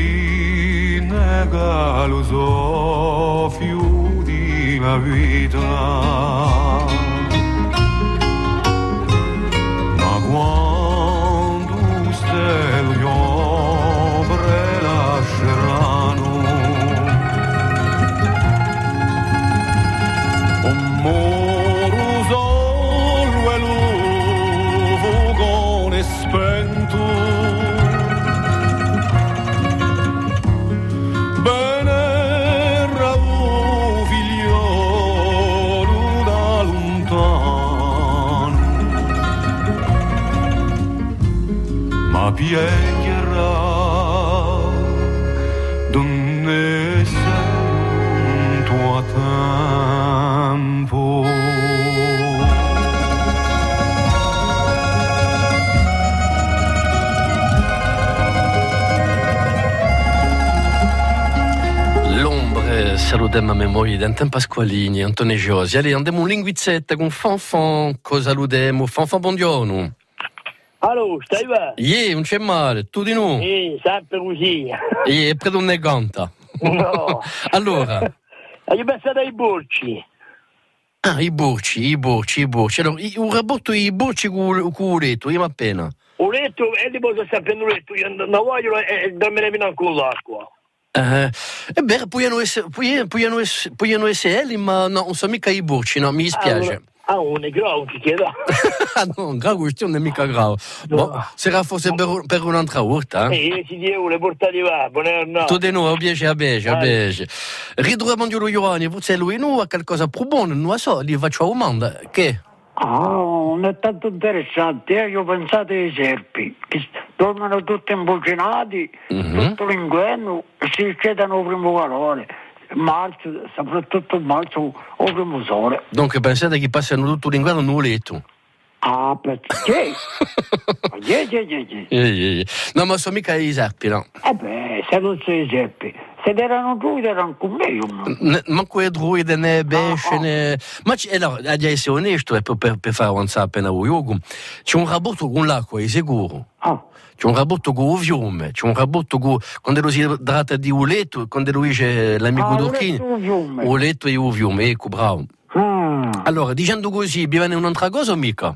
trinega lo soffio di la vita ma quando stelle gli ombre lasceranno spento bene ravo figliolo da lontano ma piegherà donne sei salutiamo a memoria di Anton Pasqualini, Antonio Giosi. Allora, andiamo un linguizzetta con Fanfan, cosa salutiamo? Fanfan, buongiorno. Allora, stai bene? Yeah, non c'è male, tu di noi? Sì, sempre così. E per non ne canta. No. Allora. Hai pensato ai borci? Ah, i borci, i borci, i borci. Allora, un rapporto i borci con il letto, io appena. Un letto, e li posso sempre in un letto, io non voglio e dormire fino con l'acqua. Eh, è vero, puoi essere, puoi, puoi essere, puoi essere elli, ma no, non sono mica i borci, no, mi dispiace. Ah, un è grave, ti chiedo. Ah, no, grave questione, non è mica grave. No. Boh, sarà forse per, per un'altra volta. Eh, eh si dice, le portate va, buongiorno. Tu di noi, a piace, a piace, a piace. Ritroviamo di lui, Ioani, forse lui non ha qualcosa più buono, non lo so, gli faccio una domanda. Che? Ah, non è tanto interessante, eh? Io ho pensato ai serpi, che dormono tutti imbucinati, Mm-hmm. tutto l'inverno, e si cedono il primo calore, marzo, soprattutto il marzo, o primo sole. Dunque pensate che passano tutto l'inverno in un letto? Ah, perché? yeah, yeah, yeah, yeah. Eh, eh, eh. No, ma sono mica i serpi, no? Eh beh, se non sei i serpi, se erano giù erano con me, io no. N- manco i druidi né pesce no. né... Ma c- allora, ad essere onesto, e per, per, per fare avanzare appena un yoga, c'è un rapporto con l'acqua, è sicuro. Ah. C'è un rapporto con il fiume, c'è un rapporto con... Quando lo si tratta di un letto, quando lui dice l'amico Ah, Dorchini... un letto e il fiume, ecco, bravo. Ah. Allora, dicendo così, vi viene un'altra cosa o mica?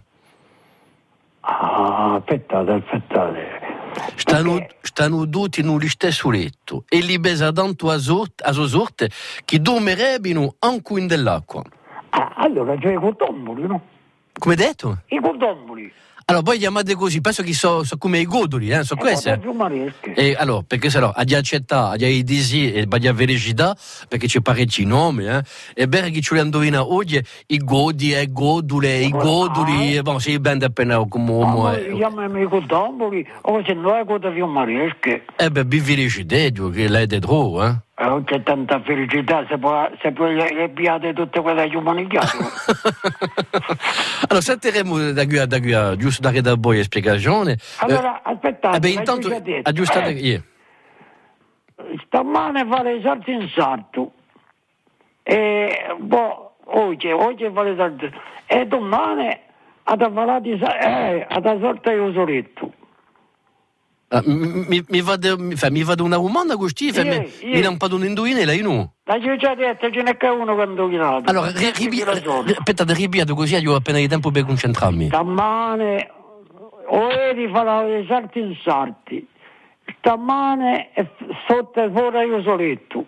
Ah, aspettate, aspettate. Stanno, Perché? stanno tutti in un stesso letto e li besa tanto a, sorte, a sua sorte che dormirebbero anche in dell'acqua. Ah, allora c'è i cotomboli, no? Come detto? I cotomboli. Allora, poi chiamate così, penso che sono so come i godoli, eh, so Eh, queste. più maresche. E allora, perché se no, a di accettare, a di disi e a di vericità, perché c'è parecchi nomi, eh, e bene che ci li indovina oggi, i godi, i godule, i godoli, Ah. e bon, si bende appena come Ah, uomo. ma Eh, chiamami i cotomboli, o se no è cosa più maresche. eh beh, vi vericità, che lei è troppo, eh. Eh, c'è tanta felicità, se poi, se poi le, le piate tutte quelle che umanichiate. Allora, sentiremo da qui a, da qui a, giusto dare da voi spiegazione. Allora, eh, aspettate, eh beh, ma intanto, già detto, aggiustate, eh, yeah. stamane fare i salti in sarto, e boh, oggi, oggi fare i salti, e domani ad avvalare, eh, ad sorta io soletto. Ah, mi, mi, mi, vado, mi, fa, mi vado una domanda così, fa, Yeah, mi, yeah. mi dà un po' di un indovinello, lei no? La ci ho già detto, ce n'è che uno che ha indovinato. Allora, ri, ripi, aspettate, ripiato così, io ho appena di tempo per concentrarmi. Stamane, o eri farò i salti in sarti, stamane è sotto fuori io soletto.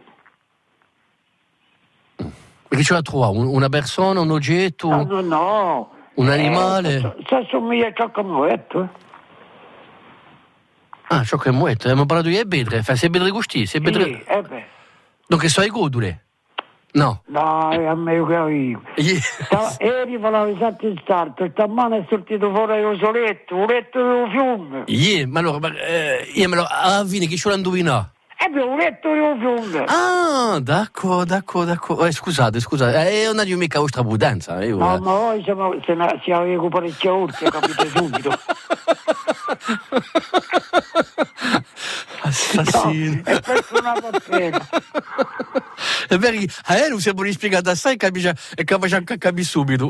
Perché ce la trova? Una persona, un oggetto, No, no, no. un animale? Eh, se assomiglia a ciò che mi ho detto, eh. Ah, ciò che è muoio, abbiamo parlato di bedre, fa se bedre così, se bedre... Sì, eh beh. Dunque, so i godule? No. Dai, a me che io. Yeah. Sta- Eri farò i salti in sarto, stamane è sortito fuori io soletto, un letto del fiume. Yeah, ma allora, ma, eh, yeah, ma allora, alla fine chi ce l'ha indovinato? E beh, un letto del fiume. Ah, d'accordo, d'accordo, d'accordo. Eh, scusate, scusate, eh, non è mica vostra prudenza. Io, No, eh. ma voi siamo, se ne, si avevo parecchie urte, capite subito. Assassino. No, è per una pappera. È vero che a lei non si può spiegare assai e capisce, e capisce anche capire subito.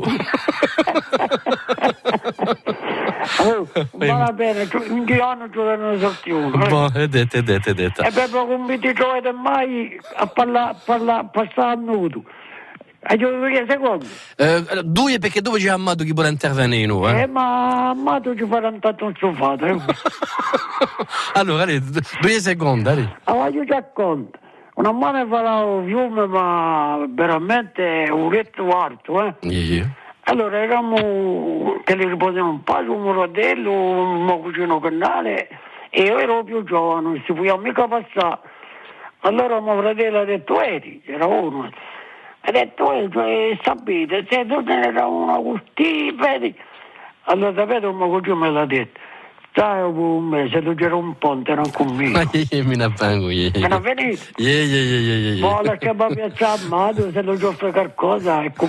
Oh, va bene, in che anno ci danno sorti uno. Eh? Boh, è detta, è detta, è detta. E proprio con mi trovate mai a parlare, a parlare, a passare a nudo. E io due secondi. Eh, due perché dove c'è Amato che vuole intervenire, no, eh? Eh, ma Amato ci farà tanto un sofato. Eh? Allora, allora, due secondi, allora. Allora io ti racconto. Una mano farà un fiume, ma veramente un letto alto, eh? Yeah, yeah. Allora eravamo che li riposiamo un po' su un rodello, un cucino canale, e io ero più giovane, non si poteva mica passare. Allora mio fratello ha detto, eri, era uno, ha detto, eri, sapete, se tu ne era uno così, vedi. Allora sapete un mio cugino me l'ha detto, stai con me, se tu c'era un ponte non conmigo. Ma io mi ne vengo, yeah. Me ne venite? Yeah, yeah, yeah, yeah, yeah. Ma lascia mi piacere a Mato, se non ci offre qualcosa, ecco.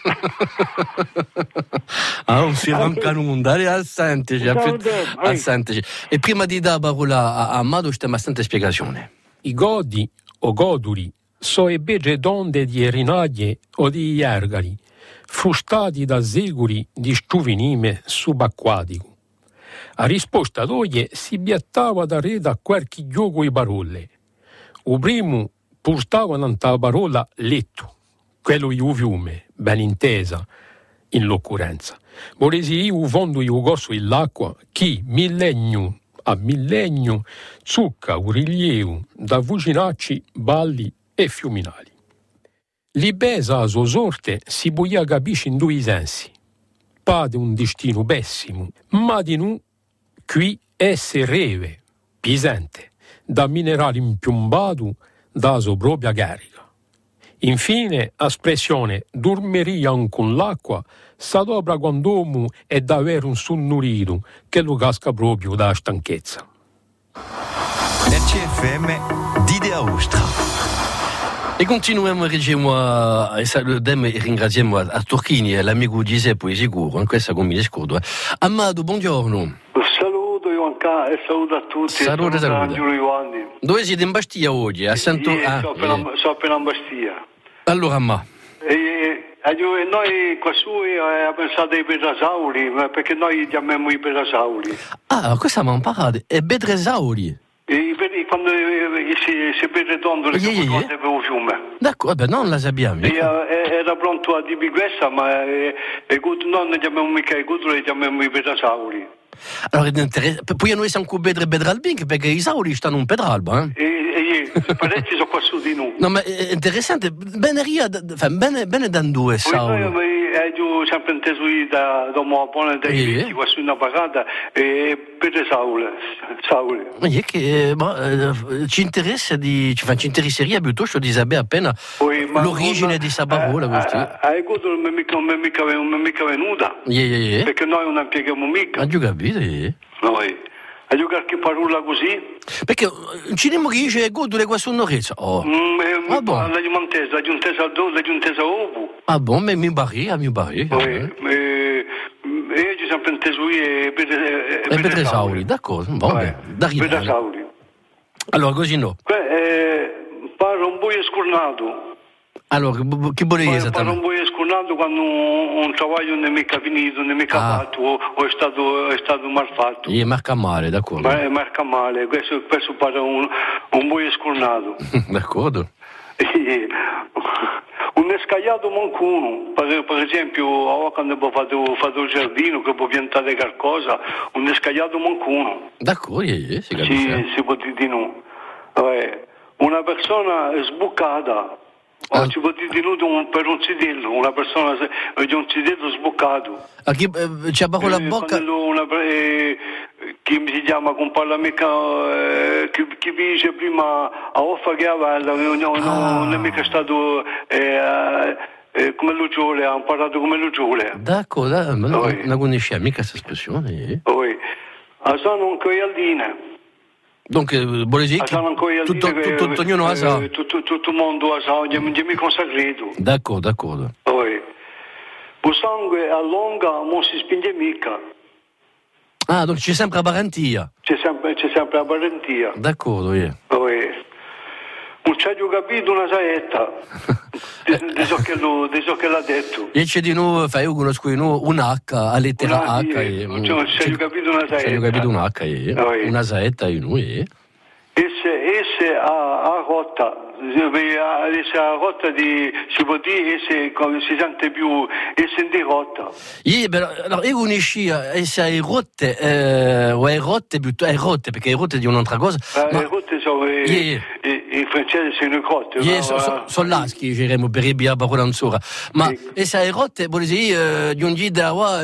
Ah, non si manca nulla, dai, assentici, assentici. E prima di dare la parola a Amato, c'è bastante spiegazione. I godi o goduli so e begge donde di erinaglie o di iargali, frustati da segoli di stuvinime subacquatico. A risposta d'oglie si biattava da re da qualche gioco i barolle. O primo portava nanta parola letto, quello iu fiume, ben intesa, in l'occorrenza. Volesi iu fondo iu gosso in l'acqua, chi millennio a millennio zucca un rilievo da vucinacci, balli e fiuminali. L'ibesa a sua sorte si buia capisce in due sensi. Pa di un destino pessimo, ma di nu qui esse reve, pisente, da minerale impiumbato da sua propria carica. Infine, espressione dormiria con l'acqua s'adopra quando uomo è davvero un sonnurito che lo casca proprio da stanchezza. R C F M d'Idea Ostra. E continuiamo, reggiamo a, e salutiamo e ringraziamo a, a Turchini e l'amico Giuseppe sicuro, in questa come mi scordo. Eh. Amado, buongiorno. Saluto Ionca e saluto a tutti. Saluto, saluto. Giovanni. Dove siete in Bastia oggi? A Santo... Io ah, sono appena, eh. so appena in Bastia. Allora, ma... E, e noi qua su abbiamo pensato ai Petrasauri, perché noi chiamiamo i Petrasauri. Ah, questa mi ha imparato. E Bedresauri. E quando si, si vede tondo le yeah, yeah, yeah. per un fiume. D'accordo, beh, non la sappiamo. E, era pronto a dire questa, ma e, e, non ne chiamiamo mica i Gutu, le chiamiamo i Petrasauri. Allora, poi noi siamo con Bedre Bedralbin, perché i Sauri stanno in Pedralba. Eh? E, e parecchi sono qua su di noi. No, ma è interessante, bene, bene, bene da due Sauri. Io sempre inteso da domo buona dei venti qua su una pagata e per Sauli. Sauli. Ma è che ma, ci interessa di ci, ci interesseria piuttosto di sapere appena oui, l'origine di questa parola. Hai avuto non mi mica non mi mica venuta. Yeah, yeah, yeah. Perché noi non impieghiamo mica. Ha già capito? Yeah. Noi. Hai qualche parola così? Perché ci diamo che dice godere qua su un'orezza. Oh. Mm, eh, ah, bon. La giuntesa, la giuntesa al do, la giuntesa ovo. Ah bon, ma mi barri, mi barri. Oui, eh. E io sempre inteso io e per Sauri, d'accordo. Bon, ouais. Per Sauri. Allora, così no. Eh, parlo un po' scornato. Allora, che vuole dire esattamente? Parlo un po' scornato quando un, un lavoro non è mica finito, non è mica ah. fatto o, o è stato, è stato mal fatto. E marca male, d'accordo. Ma è marca male, questo, questo parla un, un po' scornato. D'accordo. E, un escagliato mancuno, per, per esempio, quando ho fatto, fatto il giardino, che può piantare qualcosa, un escagliato mancuno. D'accordo, sì, si capisce. Sì, si può dire di no. Vabbè. Una persona sbuccata. Ah. Ci può dire di nudo per un cidello, una persona di un cidello sboccato. Ah, chi, eh, c'ha bajo la bocca? Una, eh, chi si chiama con parla mica, eh, chi, chi dice prima a offa che aveva, non, ah. non è mica stato eh, eh, come Luciole, ha parlato come Luciole. D'accordo, ma non, non conosciamo mica questa espressione. Poi, a sono un coialdine. Donc, vuole dire che tutto, che, tutto, tutto ognuno ha sa. Eh, tutto, tutto il mondo ha sa, io mi consacreto. D'accordo, d'accordo. Poi, il sangue allunga, non si spinge mica. Ah, donc c'è sempre la garantia. C'è sempre, c'è sempre la garantia. D'accordo, yeah. Poi, non c'è già capito una saetta, di ciò che, che l'ha detto. E c'è di noi, fai uno scuino, un H, a lettera una, H. Eh, non c'è, c'è capito una saetta. C'è capito un H, eh. Poi, una saetta in noi, eh. Esse, esse a, a rotta, esse a rotta di, si può dire, esse si sente più, esse di rotta. Sì, però, allora, io conosci, esse è rotte, eh, o è rotte, è rotte, perché è rotte di un'altra cosa. Eh, ma... Le rotte sono, eh, yeah. in francese sono rotte. Yeah, sono so, so laschi, diremmo, per la parola ancora. Ma sì. Esse è rotte, vuol dire, di un gida,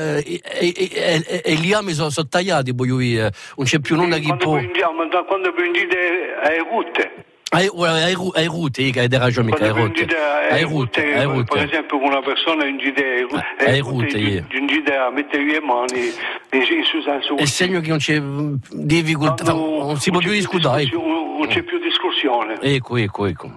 e gli ami sono tagliati, voglio dire, non c'è più nulla che può... Quando prendi le rotte. Hai, hai, hai route, hai ragione, mica hai rotte. Hai route, hai route. Per esempio, una persona in gide, hai route, in gide a mettere le mani in suo senso. È segno che non c'è difficoltà, non si può più discutere. Non c'è più discussione. Ecco, ecco, ecco.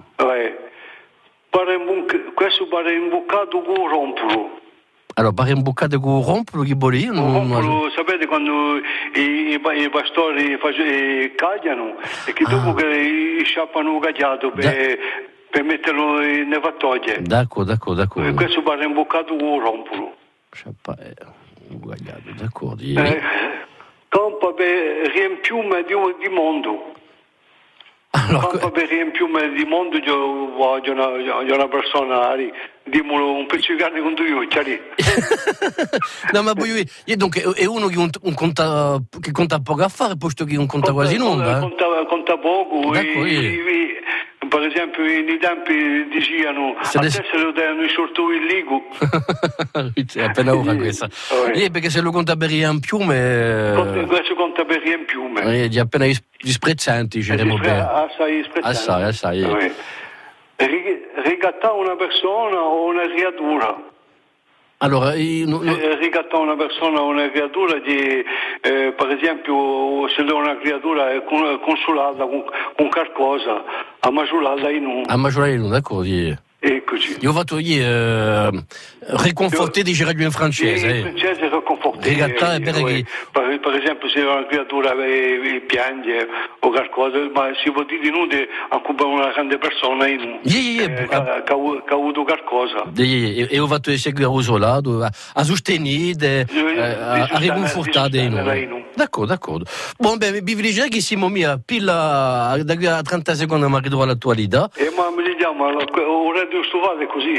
Questo pare imboccato con rompolo. Allora, pare imboccato con rompolo, che vuol dire? Rompolo, sapete quando i, i, i pastori face, cagliano e che dopo ah. che sciappano cagliato, beh, per metterlo in levatoie. D'accordo, d'accordo, d'accordo. E questo va rimboccato o rompono. Uguagliato, d'accordo. Eh, campo per riempiume di, di mondo. Allora, campo per riempiume di mondo io voglio una, io una persona dimolo un pezzo di carne con due occhiali. No, ma poi io dunque è uno che, un, un conta, che conta poco a fare, posto che non conta, conta quasi nulla. Conta, eh? conta poco. E, e, per esempio, nei tempi dicevano a te se lo danno i sortoi in ligo. È appena ora questa. Eh, perché se lo conta per riempiume. Questo conta per riempiume. Eh, è appena gli sprezzanti, diremo bene. Assai sprezzanti. Assai, assai. Eh. Rigattare una persona o una creatura. Allora, io, no, no. Rigattare una persona o una creatura di, eh, per esempio, se è una creatura è consolata con, con qualcosa, a magiolata in un. A magiolata in un, d'accordo. Eccoci. Io ho fatto ieri eh, riconforté di Gérard in francese. In francese riconforté. Rigattare eh, per, eh, per, per esempio se una creatura eh, piange o qualcosa, ma si può dire di noi anche una grande persona in un, yeah, yeah, eh, che ha avuto qualcosa. Yeah, e ho fatto seguire a Usolato, a, a sostenere, eh, a, a riconfortare in noi. D'accordo, d'accordo. Bon, beh, vi direi che siamo mia pila da trenta secondi ma ritrovo all'attualità. Eh, ma mi diciamo, ora devo stufare così.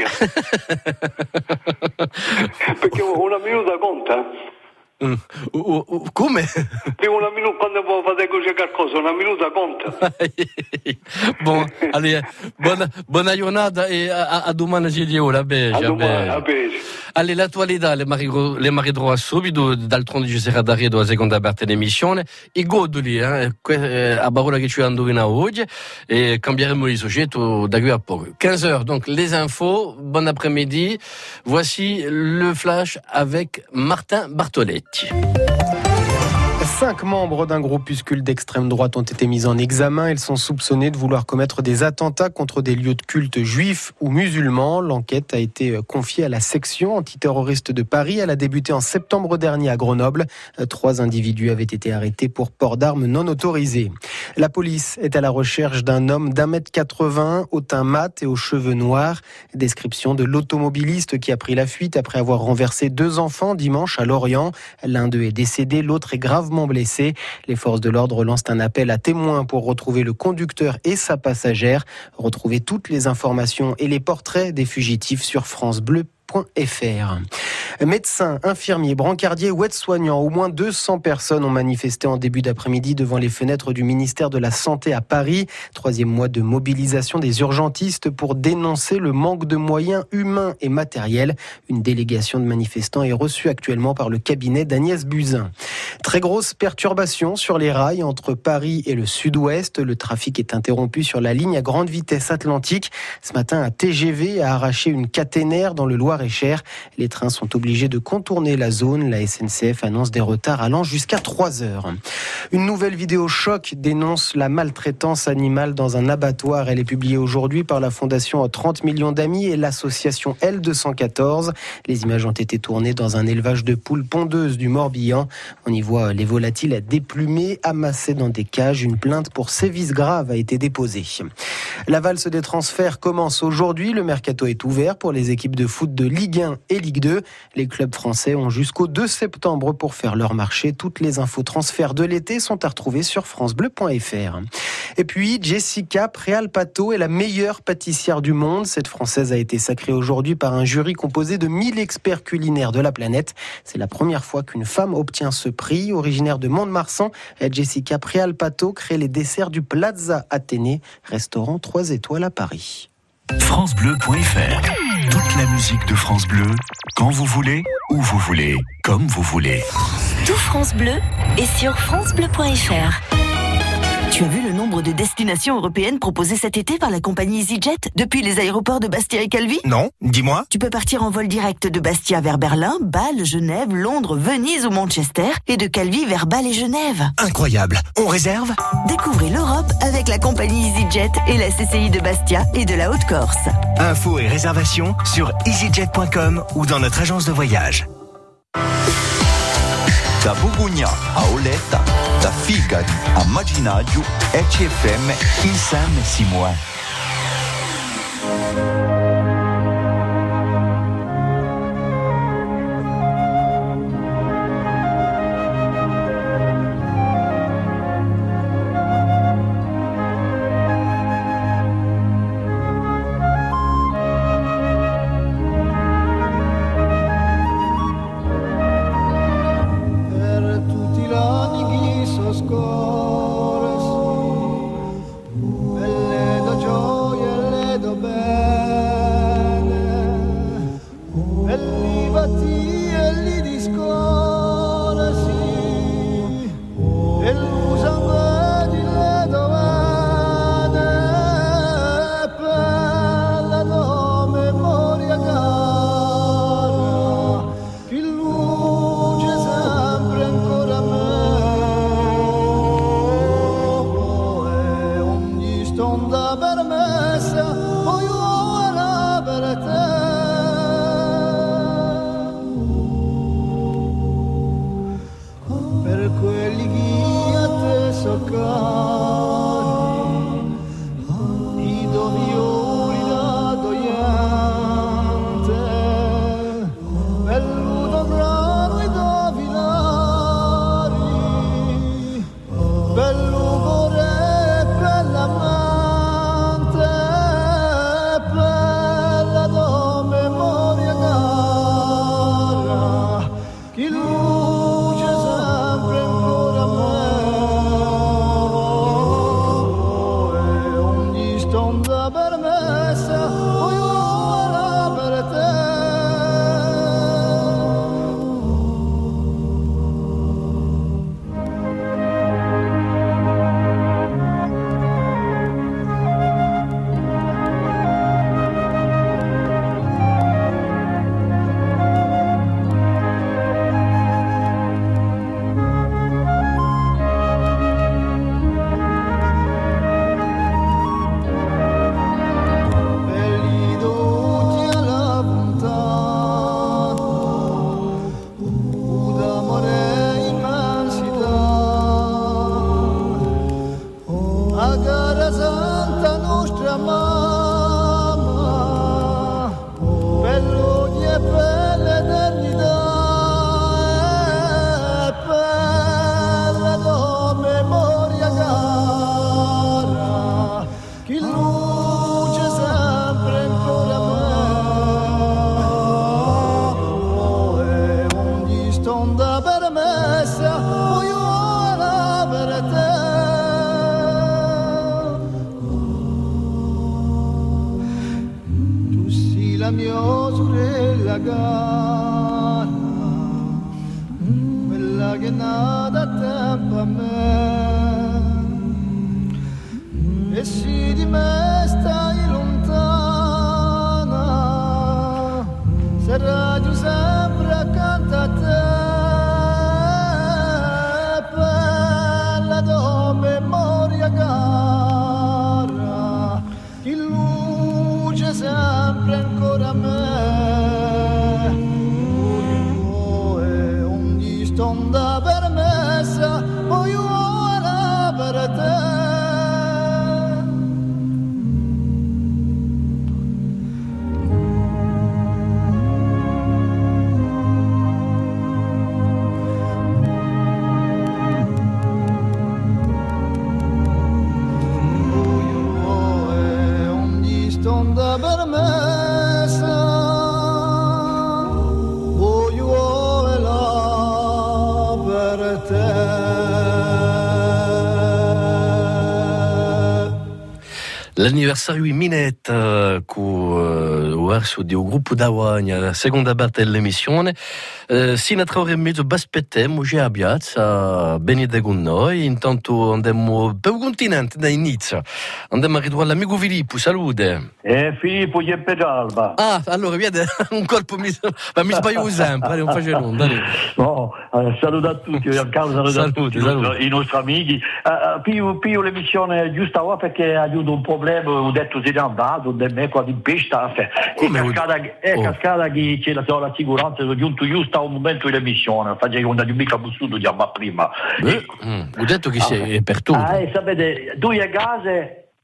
Perché una minuta conta. Mm. Uh, uh, come? Una minuta quando fate così qualcosa, una minuta conta. Bon, allez, buona, buona giornata e a, a domani ci diamo a Beige. A domani, a Beige. Allez, l'attualità le marido, le marido subito, d'altronde ci sarà da redo la seconda parte dell'emissione. E godoli, eh, a parola che ci indovina oggi, e cambieremo il soggetto da qui a poco. quinze heures, donc les infos, bon après-midi. Voici le flash avec Martin Bartoletti. Cinq membres d'un groupuscule d'extrême droite ont été mis en examen. Ils sont soupçonnés de vouloir commettre des attentats contre des lieux de culte juifs ou musulmans. L'enquête a été confiée à la section antiterroriste de Paris. Elle a débuté en septembre dernier à Grenoble. Trois individus avaient été arrêtés pour port d'armes non autorisé. La police est à la recherche d'un homme d'un mètre quatre-vingts, au teint mat et aux cheveux noirs. Description de l'automobiliste qui a pris la fuite après avoir renversé deux enfants dimanche à Lorient. L'un d'eux est décédé, l'autre est gravement blessés. Les forces de l'ordre lancent un appel à témoins pour retrouver le conducteur et sa passagère. Retrouvez toutes les informations et les portraits des fugitifs sur francebleu point f r. Médecins, infirmiers, brancardiers ou aides-soignants, au moins deux cents personnes ont manifesté en début d'après-midi devant les fenêtres du ministère de la Santé à Paris. Troisième mois de mobilisation des urgentistes pour dénoncer le manque de moyens humains et matériels. Une délégation de manifestants est reçue actuellement par le cabinet d'Agnès Buzyn. Très grosse perturbation sur les rails entre Paris et le sud-ouest. Le trafic est interrompu sur la ligne à grande vitesse atlantique. Ce matin, un T G V a arraché une caténaire dans le Loir-et-Cher. Les trains sont obligés de contourner la zone. La S N C F annonce des retards allant jusqu'à trois heures. Une nouvelle vidéo choc dénonce la maltraitance animale dans un abattoir. Elle est publiée aujourd'hui par la Fondation trente millions d'amis et l'association L deux cent quatorze. Les images ont été tournées dans un élevage de poules pondeuses du Morbihan. On y voit les volatiles déplumés, amassés dans des cages. Une plainte pour sévices graves a été déposée. La valse des transferts commence aujourd'hui. Le mercato est ouvert pour les équipes de foot de Ligue un et Ligue deux. Les clubs français ont jusqu'au deux septembre pour faire leur marché. Toutes les infos transferts de l'été sont à retrouver sur francebleu point f r. Et puis, Jessica Prealpato est la meilleure pâtissière du monde. Cette Française a été sacrée aujourd'hui par un jury composé de mille experts culinaires de la planète. C'est la première fois qu'une femme obtient ce prix. Originaire de Mont-de-Marsan, Jessica Prealpato crée les desserts du Plaza Athénée, restaurant trois étoiles à Paris. francebleu point f r. Toute la musique de France Bleu, quand vous voulez, où vous voulez, comme vous voulez. Tout France Bleu est sur francebleu point f r. Tu as vu le nombre de destinations européennes proposées cet été par la compagnie EasyJet depuis les aéroports de Bastia et Calvi ? Non, dis-moi. Tu peux partir en vol direct de Bastia vers Berlin, Bâle, Genève, Londres, Venise ou Manchester et de Calvi vers Bâle et Genève. Incroyable. On réserve ? Découvrez l'Europe avec la compagnie EasyJet et la C C I de Bastia et de la Haute-Corse. Infos et réservations sur easyjet point com ou dans notre agence de voyage. Da Bugugna a Oletta, da Figari a Maginaggio, R C F M insieme si muove. L'anniversario in Minetta con uh, verso di un gruppo d'Awagna, la seconda parte dell'emissione. Uh, sino a tre ore e mezzo aspettiamo già a piazza, venite con noi. Intanto andiamo per il continente, da inizio. Andiamo a ritrovare l'amico Filippo, salute. Eh, Filippo, che pedalba. Ah, allora, vede, un colpo mi, ma mi sbaglio sempre, non faccio nulla. No, eh, saluto a tutti, a causa saluto saluti, a tutti saluti. I nostri amici. Uh, pio, pio l'emissione giusta qua perché aiuto un problema, ho detto si è andato, da me qua di pesta. Come è cascata, è oh. cascata che c'è la, la sicurezza, sono giunto giusto a un momento dell'emissione, facevo una di mica bussuto già ma prima. Eh, mm, ho detto che ah, sei per tu. Ah, eh, sapete, due case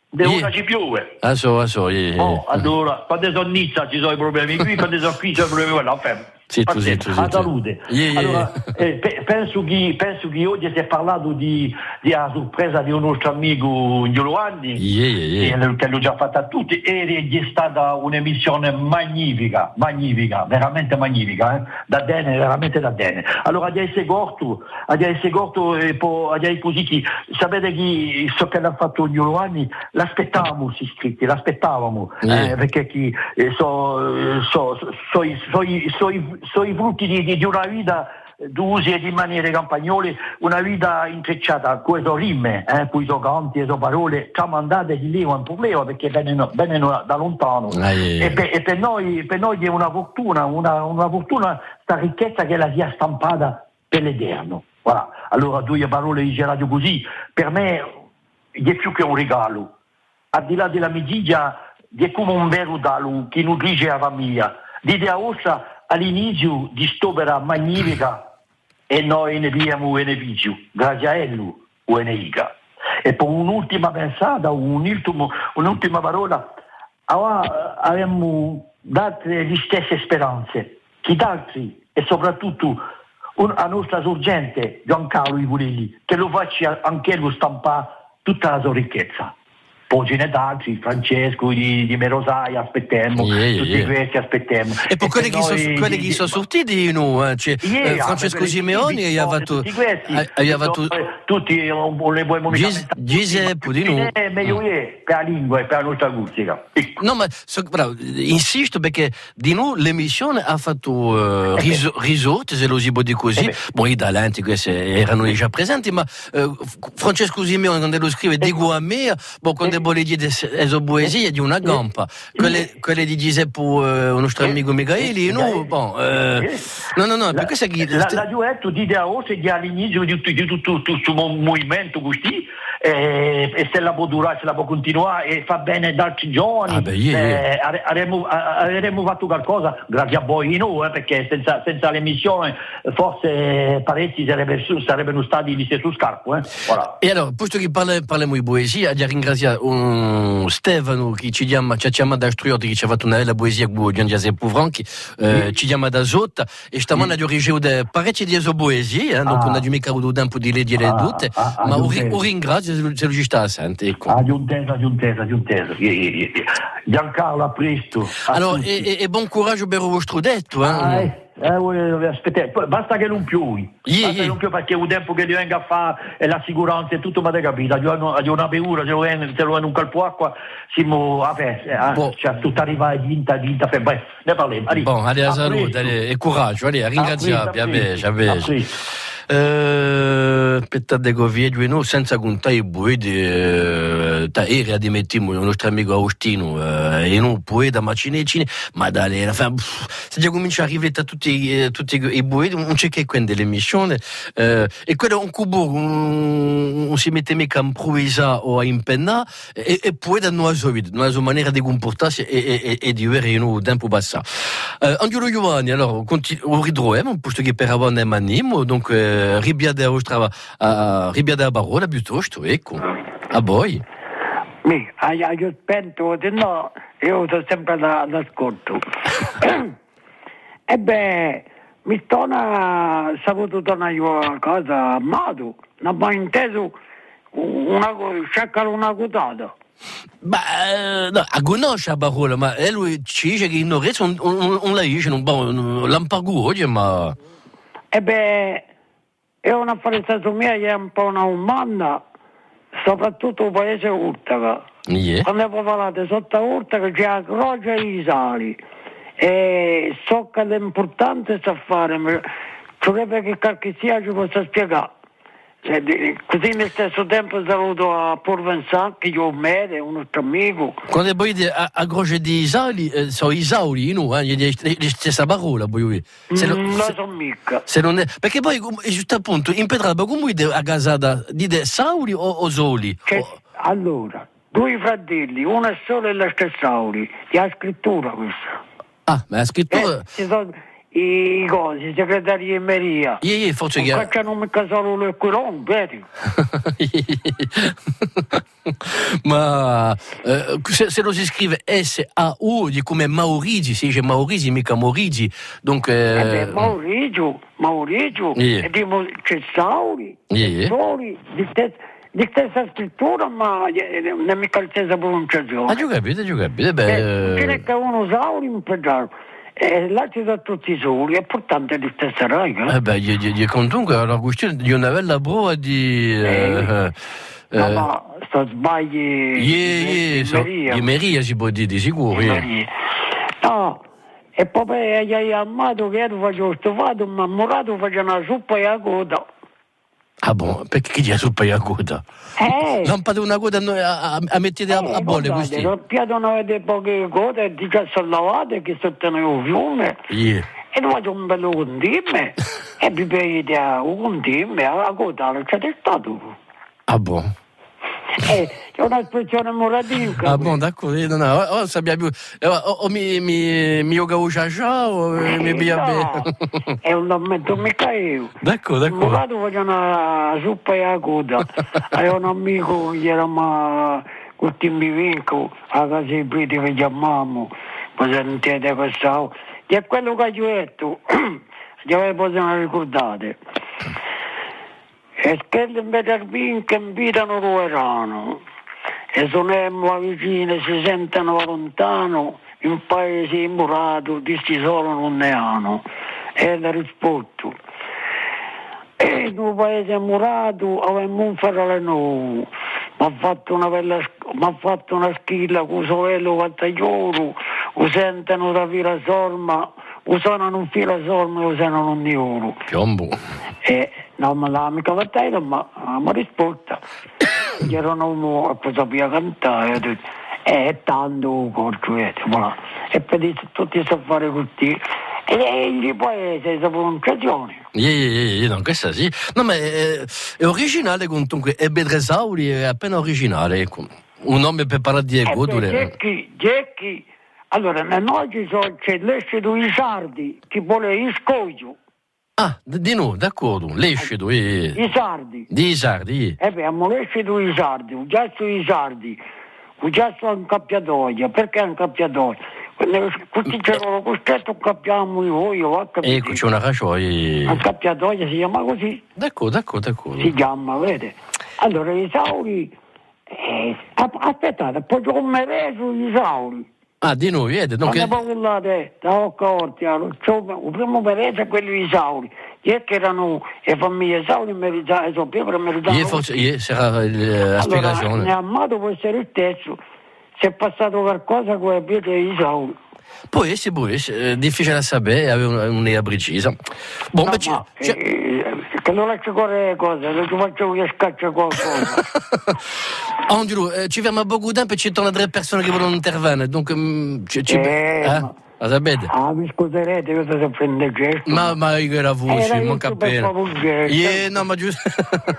De Yeah. una ci piove. Ah, so, ah, so, yeah. Oh, allora, quando sono a Nizza ci sono i problemi qui, quando sono qui ci sono i problemi là. Vabbè. Zitto, zitto, zitto. A salute. Yeah, yeah, allora, eh, pe- penso, che, penso che oggi si è parlato di, di una sorpresa di un nostro amico Giovanni, Yeah, yeah, yeah. che l'ho già fatta a tutti, ed è stata un'emissione magnifica, magnifica, veramente magnifica, eh? Da bene, veramente da bene. Allora, a essere corto, a essere corto e poi a essere positivi, sapete che so che l'ha fatto Giovanni, l'aspettavamo si iscritti, l'aspettavamo, Yeah. eh, perché chi eh, so, so, so, so, i- so, i- so i- sono i frutti di, di, di una vita d'usi e di maniere campagnole, una vita intrecciata con le rimme, eh, con i suoi canti e le sue parole, tramandate di lì è un problema perché vengono, vengono da lontano. Ah, yeah. E, per, e per noi, per noi è una fortuna, una, una fortuna sta ricchezza che la sia stampata per l'Eterno. Voilà. Allora due parole dice Radio Così, per me è più che un regalo, al di là della mediglia è come un vero dalo che nutrisce la famiglia. Dite a Ossa all'inizio di st'opera magnifica e noi ne abbiamo beneficio, grazie a lui o Eneica. E poi un'ultima pensata, un ultimo, un'ultima parola, allora, abbiamo dato le stesse speranze, chi d'altri e soprattutto un, a nostra sorgente Giancarlo Ivurelli, che lo faccia anche lui stampare tutta la sua ricchezza. Poi ce n'è d'altri, Francesco di, di Merosai, aspettiamo, Yeah, yeah, tutti yeah. questi aspettiamo. E poi quelli che sono, quelli che sono sortiti, no, eh, cioè, Yeah, eh, Francesco perché Simeoni i- gli ha fatto... tutti questi, eh, gli ha fatto sono, eh, tutti eh, un- le buone Gis- Giuseppe di no. è meglio è per la lingua e per la nostra musica. No, ma so, bravo, insisto perché di noi l'emissione ha fatto eh, riso- risorti, se lo si può dire così. Eh beh. Bon, i talenti questi erano già presenti, ma eh, Francesco Simeone quando lo scrive dico a me, bon, quando vuole dire le poesie di una gampa, quelle, quelle di Giuseppe, eh, un nostro amico Michaeli, no, bon, eh, no, no, no, perché sai che... La, la duetto di Deo che all'inizio di, di, di tutto questo movimento così, eh, e se la può durare, se la può continuare e fa bene ad altri giovani, Ah, beh, yeah, yeah. eh, are- avremmo, a- avremmo fatto qualcosa grazie a voi noi, eh, perché senza, senza l'emissione forse parecchi sarebbe, sarebbero stati di su scarpo. Eh. Voilà. E allora, posto che parla- parliamo di poesia, di ringraziare un Stefano che ci chiama, ci ha chiamato da Struioti, che ci ha fatto una bella poesia con Gian Giuseppe Franchi, eh, ci chiama da Zotta, e stamattina di origine di parecchie di sue poesie, eh, donc Ah. non ha mica avuto tempo di leggere Ah, tutte, ah, ah, ma ah, un ri- ok. un ringrazio se lo- se lo ci sta assente, ecco. Aggiuntesa, aggiuntesa, aggiuntesa. Yeah, yeah, yeah. Giancarlo, a presto. A Allora, tutti. e, e- e buon coraggio per il vostro detto, eh. Ah, eh, eh, voi- aspettate, poi basta che non piove, Yeah, basta yeah. che non piove perché il tempo che ti venga a fare e la sicurezza e tutto, ma te capito, a una paura, se lo viene se lo viene un calpo acqua, siamo a festa, Boh. eh, cioè tutta arriva vinta, vinta, per beh, ne parliamo. Arriva. Bon, allez, a A salute, presto. allez, e coraggio, allez, a ringraziare, presto, a a beige, a presto, a beige. presto. Eh, aspettate che vedo, no, senza contare i buedi, eh, ta era di mettiamo il nostro amico Agostino, eh, e non poeta, ma cinecine, ma dalle, alla fine, pff, se già comincia a riflettere tutti, eh, tutti i buedi, non c'è che quelle dell'emissione, eh, e quello un cubo, un, un si mette mica a improvvisare o a impennare, e, e poeta non ha sua vita, non ha sua maniera di comportarsi e, e, e, e di avere un tempo passato. Eh, Angelo Giovanni, allora, continu- ridroviamo, posto che per avere un animo, donc, eh, ribiade a ostra, a ribiade a parola piuttosto, ecco. A voi. Mi, io spento, se no, io sono sempre da- d'ascolto. E beh, mi torna, saputo tornare io a casa a Madu, non ho inteso una, cercare una cutata. Ma eh, no, a conosce la parola, ma eh, lui ci dice che non resta un, un, un la dice, non l'ampagu oggi, ma... E beh, è un affare stato mio, è un po' una umana, soprattutto il paese Urtaca. Yeah. Quando ho parlato sotto Urtaca c'è la croce e i sali. E so che l'importante sta a fare, ma cioè perché qualche sia ci possa spiegare. E di- Così nel stesso tempo saluto a Porvensan, che io ho Mede, un nostro amico. Quando poi de- a, a croce di Isauri, eh, sono Isauri, no? Eh, gli- gli- la stessa parola, poi. Se lo- non se- lo so mica. se non è, perché poi, com- giusto appunto, in Petralba, come è a casa da, di de Sauri o, o Soli? Che- O- allora, due fratelli, uno è solo e la stessa Auri, di ha scrittura questa. ah, ma la scrittura... Eh, ci sono i cosi, i segretari di Meria. Yeah, yeah, forse Non che... cacciano mica solo le quilombe, vedi? Ma eh, se, se lo si scrive S A U di come Maurigi, si dice Maurigi mica Maurigi, donc eh... eh beh, Maurigio, Maurigio, yeah. e di c'è Sauri, yeah. Sauri, di, te, di stessa scrittura, ma non è mica la stessa pronunciazione. Ah, giù capite, giù capite, beh... Eh, c'è che uno Sauri un pedaggio. E là ci sono tutti i soli, e portanto è di stessa raga. Eh beh, gli, gli, gli comunque la questione di una bella prova di... Eh, eh, eh, no, ma sto sbagli... Yeah, yeah, so, di Meria si può dire di sicuro. Yeah. No, e poi hai amato che ero facevo stufato, ma Murato faceva una suppa e la coda. Ah, buono, perché chi gli ha suppa e la coda? Eh! Non fate una coda a, a, a mettere a, eh, a bolle questi? Ho piato non avete poche code e di cassa lavate che sotto nel fiume. Yeah. E non faccio un bello condime. E vi vedete un condime, la coda non c'è stato. Ah, buono. Eh, c'è un'espressione moratinca. Ah, buono, d'accordo. No, no, o, o sappiamo più. O, o mi mi mi yoga usciascia o mi bia bene. È un lamento mica io. D'accordo, d'accordo. Murato faccio una suppa e la coda. Avevo un amico che era ma con Timbi Vinco, a casa di Briti che chiamavamo, poi sentite questo. Che è quello che ho detto, che voi possiamo ricordare. E che invece che invitano Ruerano e sono vicine, si sentono lontano, in paese immurato, di sti solo non ne hanno. E la risposto. E in un paese immurato avevamo un ferrale nuovo, mi ha fatto una bella, mi ha fatto una schilla con sovello quattagliolo, usano da fila sorma, usano un fila sorma e usano un euro. Piombo. E non me l'ha mica fatta, ma mi ha risposto. C'era un uomo e poi sapeva cantare, e detto, eh, tanto corcuete, voilà. E poi disse, tutti sa fare così. E il paese, questa pronunciazione. Yeah, yeah, yeah, no, questa sì. No, ma è, è originale comunque, è Bedresauri, è appena originale. Un nome per parlare di Egodule. Gecchi, Gecchi. Allora, noi c'è l'escedo i sardi, che vuole il scoglio. Ah, di no, d'accordo, l'escedo. Eh. I sardi. Di sardi. Eh beh, abbiamo l'escedo i sardi, un gesto i sardi, un gesto un cappiatoia. Perché un cappiatoia? Tutti c'erano costretto, cappiamo noi, io, ecco, c'è una ragione. Un cappiatoia si chiama così. D'accordo, d'accordo, d'accordo. Si chiama, vede? Allora, i sauri... Eh, aspettate, poi come reso i sauri. Ah, di noi, vede? Non che... parlate da Occortiano, il primo perese è quello di Sauri, che erano le famiglie Sauri meritavano, sono più per meritare. Io forse, io sarà la allora, spiegazione. Ne amato può essere il stesso, se è passato qualcosa con le pietre di Sauri. Può essere, può essere, è difficile da sapere, aveva un'idea precisa. Buon, no, ma, ma c'è... Eh, che non lascio correre cose, non ti faccio che scaccia qualcosa. Oh, eh, ci ferma poco tempo e ci tornano tre persone che vogliono intervenire, donc mm, ci, ci... Eh, eh? Ma... La sapete? Ah, mi scuserete, io sto prendendo gesto. Ma, ma io era voce, era manca appena. Yeah, no, ma giusto.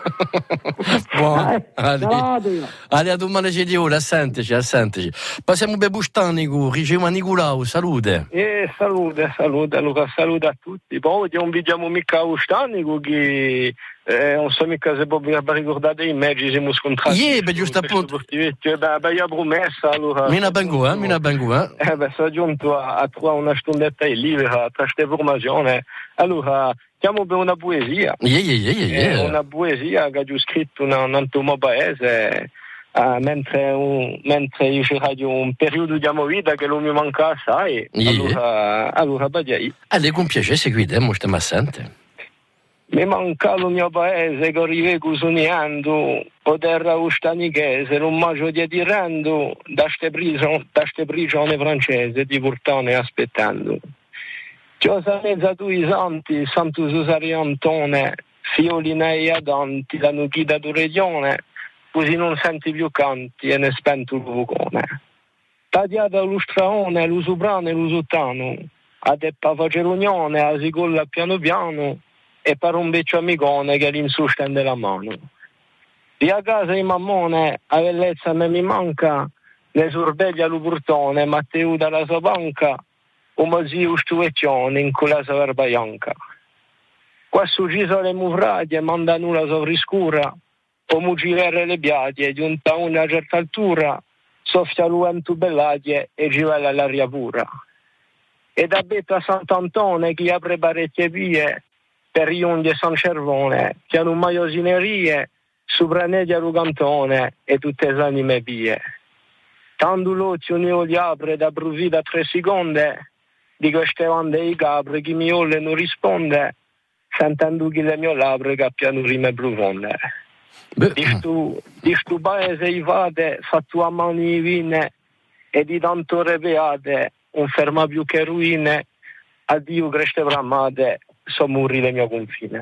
Buono. Allora, a domani ci dico, assenteci, assenteci. Passiamo per Bustanico, riceviamo Nicolau, salute. Eh, salute, salute, Luca, salute a tutti. Poi non vediamo mica Bustanico che... Eh, non so mica se può ricordare i mezzi siamo scontrati. Yeah, beh, giusto appunto. Beh, beh, io ho promessa, allora. Mina bengu, eh, mina bengu, eh. Eh, beh, sono giunto a, a trovare una stondetta libera, a questa informazione. Allora, chiamo per una poesia. Yeah, yeah, yeah, yeah. Eh, una poesia che ho scritto in un tuo paese, eh, mentre, un, mentre io c'era un periodo di vita che non mi manca assai. Yeah. Allora, allora, beh, allora, con piacere seguite, stiamo assente. Mi manca il mio paese che riveco sognando, o terra ustanichese, non mangio di tirando, da ste prigione francese, di portane aspettando. Cosa mezza tu i santi, Santo Susario Antone, fioli nei adanti, la nuchita tu regione, così non senti più canti e ne spento il vocone. Tagliata lo straone, lo soprano e lo sottano, a te pa face l'unione, a si colla piano piano, e per un vecchio amicone che gli stende la mano. Di a casa di mammone, a bellezza me mi manca, ne sorveglia lo portone, Matteo dalla sua banca, come zio stuvecchione in quella sua verba bianca. Qua su ciso le muraglie, manda nulla sovriscura, o mugirere le biadie, giunta a una certa altura, soffia l'uento belladie e givella l'aria pura. E da Betto a Sant'Antone chi apre parecchie vie, per Iundi e San Cervone, che hanno maiosinerie, Supranedia Rugantone e tutte le anime pie. Tanto l'occhio ne li apre da bruvida tre seconde, di queste vande i capri chi mi olle non risponde, sentendo che le mie labbra cappiano rime profonde. Di stu paese i fate, fatto a mani vine, e di tanto repeate, non ferma più che ruine, addio creste bramate, so muri le mie confine.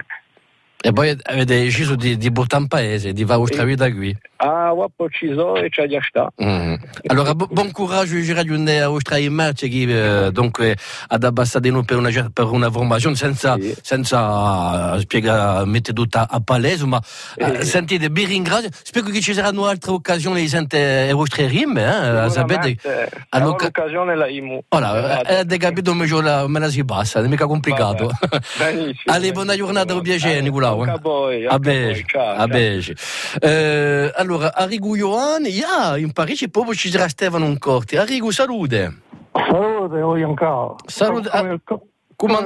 E poi avete deciso di, di buttare un paese, di fare vostra vita qui. Ah, guapo ci so e c'è già sta. Mm. Allora, bu- buon coraggio di girare a vostra immagine che eh, dunque ad abbassare noi per una, per una formazione senza, sì. senza uh, spiegare, mettere tutta a palese, ma uh, sentite, vi ringrazio. Spero che ci saranno altre occasioni di sentire le vostre rime, eh? Sapete, all'occasione la imu. Ora, avete capito, me la, me la si passa, non è mica complicato. Allora, buona giornata, un piacere, Nicolò. A voi, a voi, a voi. Eh, allora, Arrigo Ioane, ja, in Parigi proprio ci sarà Stefano Corti. Arrigo, salute. Salute, voi ancora. Salute. Come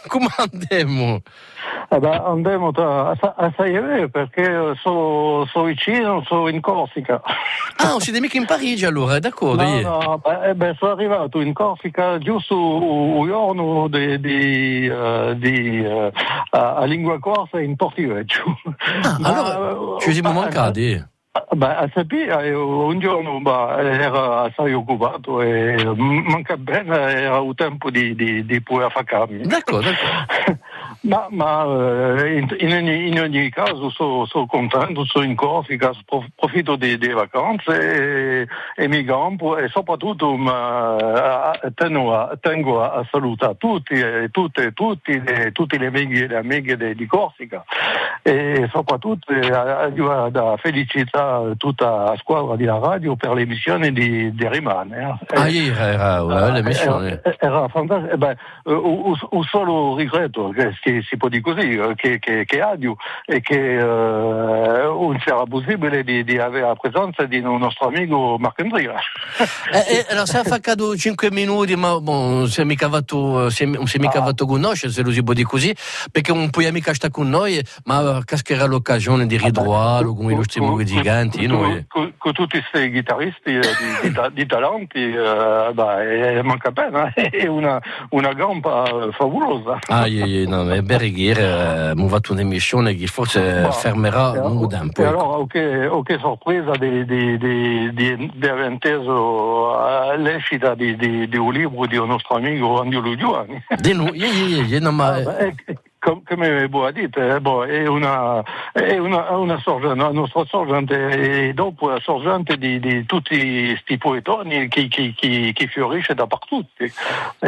andiamo? Eh beh, andiamo a, a Saieve perché sono so vicino, sono in Corsica. Ah, non siete mica in Parigi allora, d'accordo? No, no, beh, beh, sono arrivato in Corsica giusto un giorno di, di, uh, di uh, a lingua corsa in portoghese. Ah, ma, allora ci siamo mancati. Beh, a Sapia un giorno bah, era assai occupato e manca bene, era il tempo di, di, di poter affacarmi. D'accordo, d'accordo. ma, ma in, in, ogni, in ogni caso sono so contento, sono in Corsica, profitto delle vacanze e, e mi campo e soprattutto ma, tengo, a, tengo a salutare tutti, tutte, tutti, le, tutte le amiche e le amiche di, di Corsica e soprattutto a, a, a felicità tutta la squadra di radio per l'emissione di, di Rimane. Eh. Ah, ieri era uh, l'emissione. Era, era fantastico. Eh beh, un, un solo regretto, che, che si può dire così, che, che, che adio, è che uh, non sarà possibile di, di avere la presenza di un nostro amico Marc-Andrea. eh, eh, allora, si è fatto cinque minuti, ma bon, si è mica fatto, si è, si è mica ah. fatto conoscere, se lo si può dire così, perché un po' mica sta con noi, ma cascherà l'occasione di ridroarlo con i nostri muri giganti. Con, con, con tutti questi chitarristi di, di, di talenti, eh, beh, manca bene, è una, una gamba favolosa. Ah, yeah, no, è Berighiere, abbiamo fatto un'emissione che forse bah, fermerà un tempo. E allora, ok, ok, sorpresa di, di, di, di, di aver inteso l'escita di, di, di un libro di un nostro amico Andiolo Giovanni. Di noi, yeah, yeah, yeah, no, ma... ah, beh, come voi dite, boh, è una, è una, una sorgente, una nostra sorgente e dopo la sorgente di, di tutti questi poetoni che, che, che, che fiorisce dappertutto. È,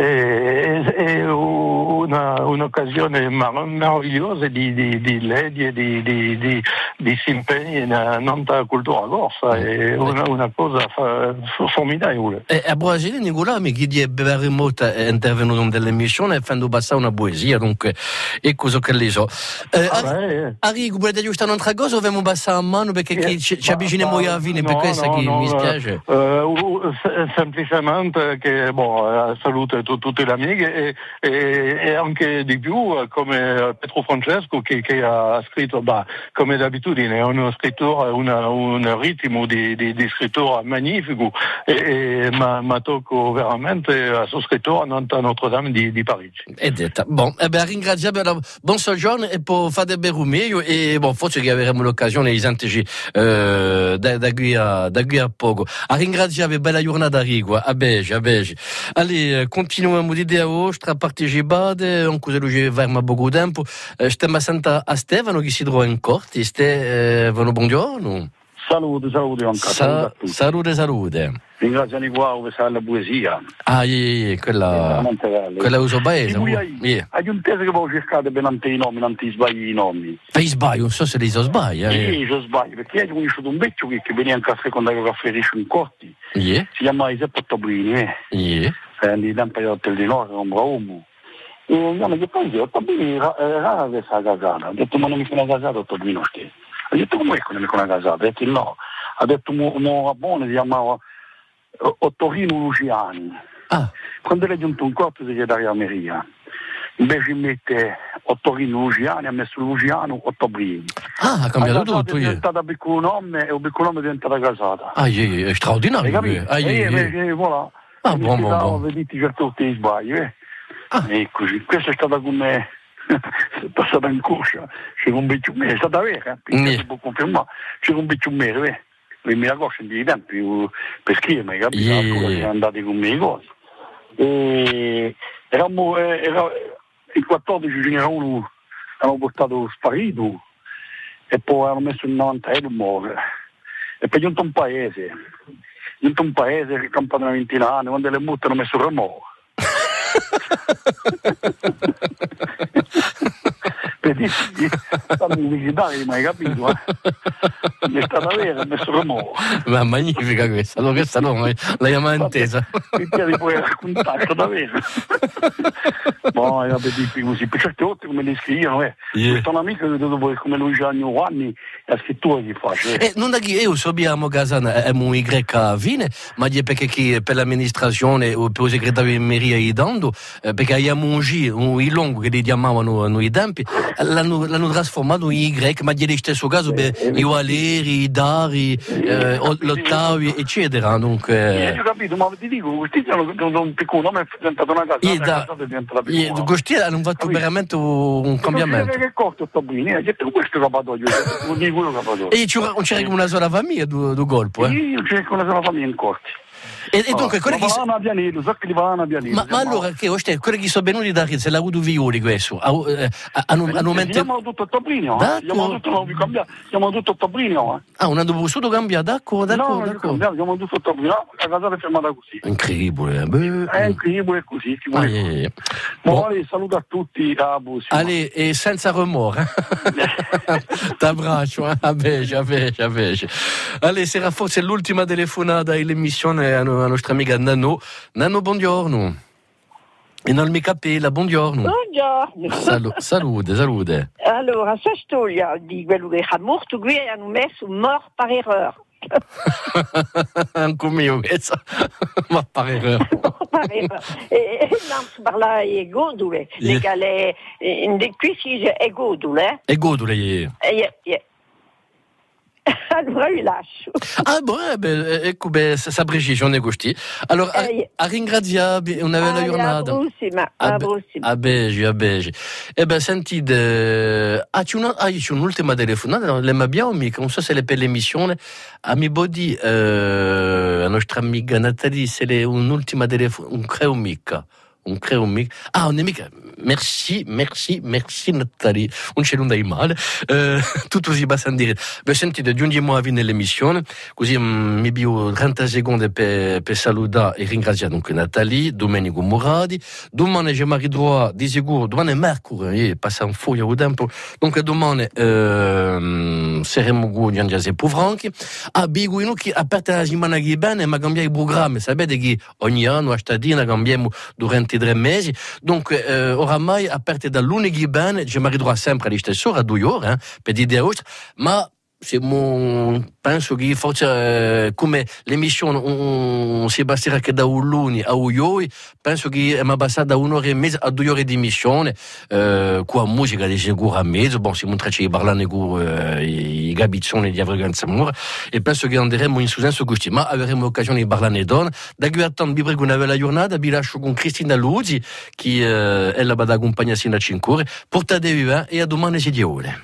è una, un'occasione meravigliosa di, di, di leggi e di, di, di, di si impegni nella nostra cultura corsa, è una, una cosa formidabile. E a Brasile, Nicolò, mi chiedi di bere molto è intervenuto nell'emissione e facendo passare una poesia, dunque e cosa che le so. Eh, ah, Ar- eh. Arrigo, volete giusto un'altra cosa o dobbiamo passare a mano perché eh, ci, ci avviciniamo a fine, per questo no, che no, mi spiace. Uh, uh, semplicemente che bon, saluto t- tutte le amiche e, e, e anche di più come Pietro Francesco che, che ha scritto, bah, come d'abitudine, è uno scrittore, una, un ritmo di, di, di scrittore magnifico e, e ma tocco veramente a suo scrittore a Notre Dame di, di Parigi. È detta. Bon, eh beh, ringraziamo. Buon soggiorno e poi fate bene meglio e bon, forse che avremo l'occasione di sentirci eh, da, da, qui a, da qui a poco. A ringraziare, bella giornata Rigo, a bege, a bege. Allora, continuiamo di idea vostra, a partecipare, anche se lui ferma poco tempo. Eh, stiamo a sentire a Stefano che si trova in corte. Stefano, buongiorno. Salute, salute anche Sa- salute, salute. Ringrazio Nicolò per la poesia. Ah, yeah, yeah, quella quella uso paese. Yeah. Hai un teso che voi cercate per non i nomi, non ti sbagli i nomi. Fai sbaglio, non so se li so sbaglia. Sì, eh. so sbaglio, perché io ho conosciuto un vecchio che, che veniva in caffè quando ero caffè riccio in Corti. Yeah. Si chiama Giuseppe Ottobrini, eh. Yeah. Eh, di tempo di hotel di Nord, un bravo. E io mi poi Ottobrini era rara questa casata. Ho detto, ma non mi sono casato Ottobrini, che Ho detto come è con una casata? Ha detto no, ha detto un rabbone si chiamava Ottorino Luciani. Ah. Quando è giunto un corpo segretario a Meria, invece di mettere Ottorino Luciani ha messo Luciano Ottobrini. Ah, ha cambiato tutto. È diventata piccolo nome e un piccolo nome è diventata casata. Ah, è straordinario. Ah, e voilà. Ah, buon, buon, buon. Vedete certo tutti i sbagli, eh? Ah. Eccoci, questa è stata come è passata in coscia, c'era un beccio mese, è stata vera, eh? Si può confermare, c'era un beccio mese, eh? Le mie cose in dei tempi per scrivere, capito? Yeah. Alcuni sono andati con me cose. E eravamo, era, il quattordici ce n'era uno, hanno portato sparito e poi hanno messo il novanta euro in morte. E poi giunto un paese, giunto un paese che è campato una ventina anni, quando le multe hanno messo il remorso. Per dire, stanno visitare, mai capito? Eh? È stata vera, ha messo remorso. Ma magnifica questa, allora questa no, la chiamava intesa. Mi piace poi raccontare, è stata vera. No, era per dire così, per certe volte come le scrivono, eh. Yeah. Questo è un amico che dopo come lui già anni la scrittura che faccio. Eh, non da chi io sappiamo che è un Y a fine, ma è perché chi per l'amministrazione o per il segretario di Meria i dando, perché abbiamo un G, un I lungo che li chiamavano noi tempi, l'hanno, l'hanno trasformato in Y, ma è lo stesso caso per i Valeri, i Dari, eh, l'Ottavi, eccetera. Dunque, eh, ho capito, ma ti dico, questi hanno un piccolo nome è diventato una casa, e da, è diventata piccola. Questi hanno fatto capito? Veramente un cambiamento. Che corto Ottobrini, ha detto questo capatoio, non dico quello capatoio. E non c'era una sola famiglia do colpo, eh? Sì, non c'era una sola famiglia in corti. E, e dunque, quelli che sono a Pianello, so che li vanno a Pianello. Ma, ma allora, che ostia, quelli che sono venuti da Rizzo, se l'ha avuto Violi questo, hanno mente... Siamo tutto Ottobrini, siamo tutto cambiato, siamo tutto Ottobrini. Ah, non hanno potuto cambiare, d'accordo, d'accordo, no, d'accordo. No, siamo tutto Ottobrini, la casa è fermata così. Incredibile. Beh, è incredibile così. Ah, yeah, yeah. Bon. Saluto a tutti, a Bussi. Allez, e senza remore. T'abbraccio, a beige, a beige, a beige. Allez, sarà forse l'ultima telefonata dell'emissione a nostra amica Nano. Nano, buongiorno. E non mi capella, buongiorno. Buongiorno. Salu- salute, salute. Allora, questa storia di quello che è morto qui hanno messo mort par erreur. Anche mio, questo. Ma par erreur. Par erreur. E non si parla di godule, legale, qui si dice è godule. È godule, yeah. Yeah, yeah. Allora vi lascio. Ah, beh, beh, ecco, beh, sa precisione così. Allora, eh, a, a ringraziarvi, una bella ah, giornata. Alla prossima, alla prossima. A beige, a beige. E beh, sentite, ah, c'è, una, ah, c'è un'ultima telefonata, non l'abbiamo mica, non so se è per l'emissione. A mi bodi, eh, la nostra amica Nathalie, se è un'ultima telefonata, un creo mica. Un creo mica. Ah, un'amica. Merci, merci, merci Nathalie. Non c'è nulla di male. Eh, tutto si basta dire. Beh, sentite, giungiamo a fine dell'emissione, così mm, mi bio trenta secondi per, per salutare e ringraziare dunque Nathalie, Domenico Muradi. Domani c'è Marie Droit, di sicuro, domani è mercoledì, eh, passa un foglio al tempo. Dunque domani eh, saremo con gli Angiasi Franchi. Ah, bigo in che aperta la settimana che bene, ma cambiamo i programmi. Sapete che ogni anno a Stadina cambiamo durante tre mesi. Dunque, eh, oramai aperte da lunedì bene, c'è Marie Droit sempre agli stessi ore, a due ore, eh, per dire a ma siamo, penso che forse eh, come l'emissione non si basterà che da un lunedì a un ieri, penso che è bastata da un'ora e mezza a due ore di emissione, eh, con musica di sicuro a mezzo, bon, si montra ci parlano con eh, i gabizzoni di Avreganza Mura, e penso che andremo in senso così, ma avremo l'occasione di parlare donne. Da qui a tanto vi prego una bella giornata, vi lascio con Cristina Luzzi, che eh, è la bada accompagna sino a cinque ore, portatevi bene e a domani si diole.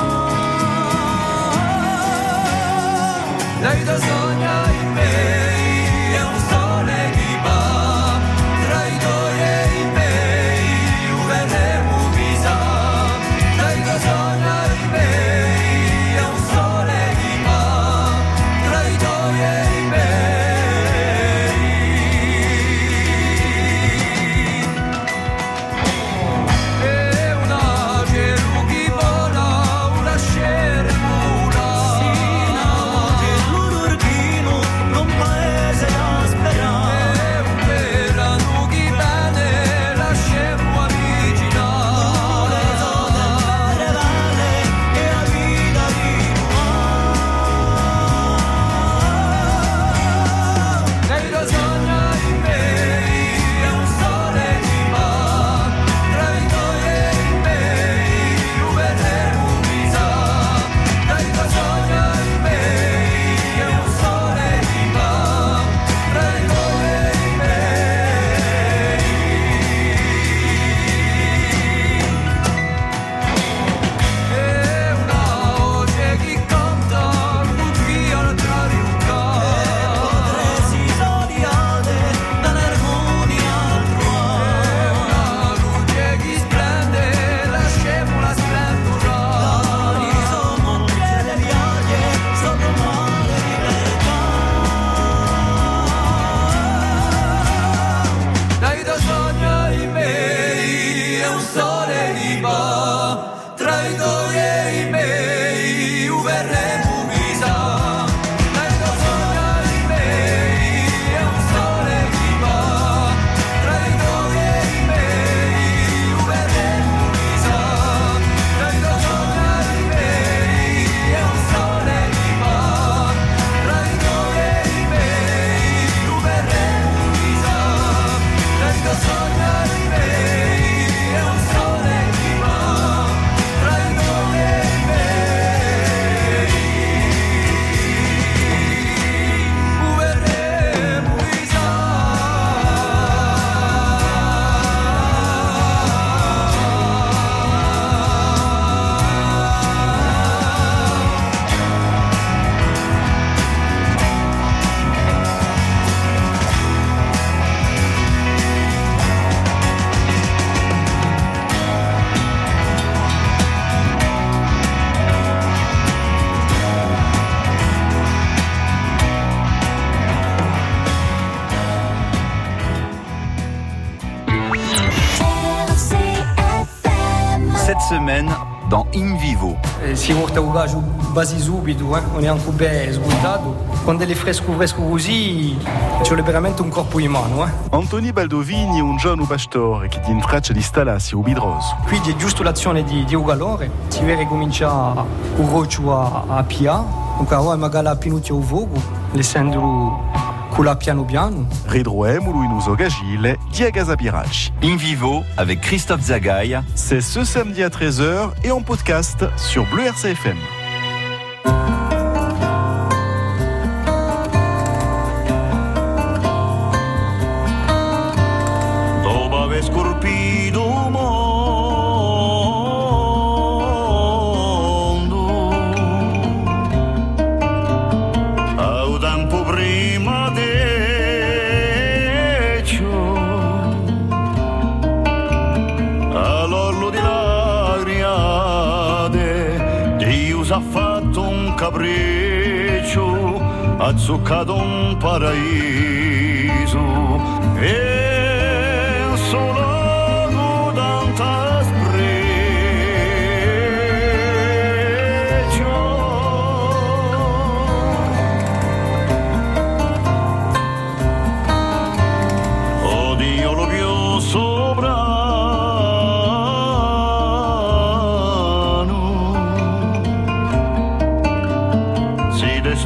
Lei da sogna in me Semaine dans In Vivo. Si porta un gaggio quasi subito, eh? Non è anche ben sbuttato. Con delle fresco fresco così c'è veramente un corpo in mano. Eh? Antoni Baldovini è un giovane pastore che tiene traccia di stalasse ubidroso. Quindi è giusto l'azione di, di Ugalore. Si vede comincia un roccio a, a pia, donc ora magari a pinuccia un vogo, lasciandolo coula piano piano. Redroemolo in uso gagile, Diego Zabiracci. In Vivo avec Christophe Zagaï. C'est ce samedi à treize heures et en podcast sur Bleu R C F M. Dopo aver scorpito ha fatto un capriccio, ha zuccato un paradiso e solo tanta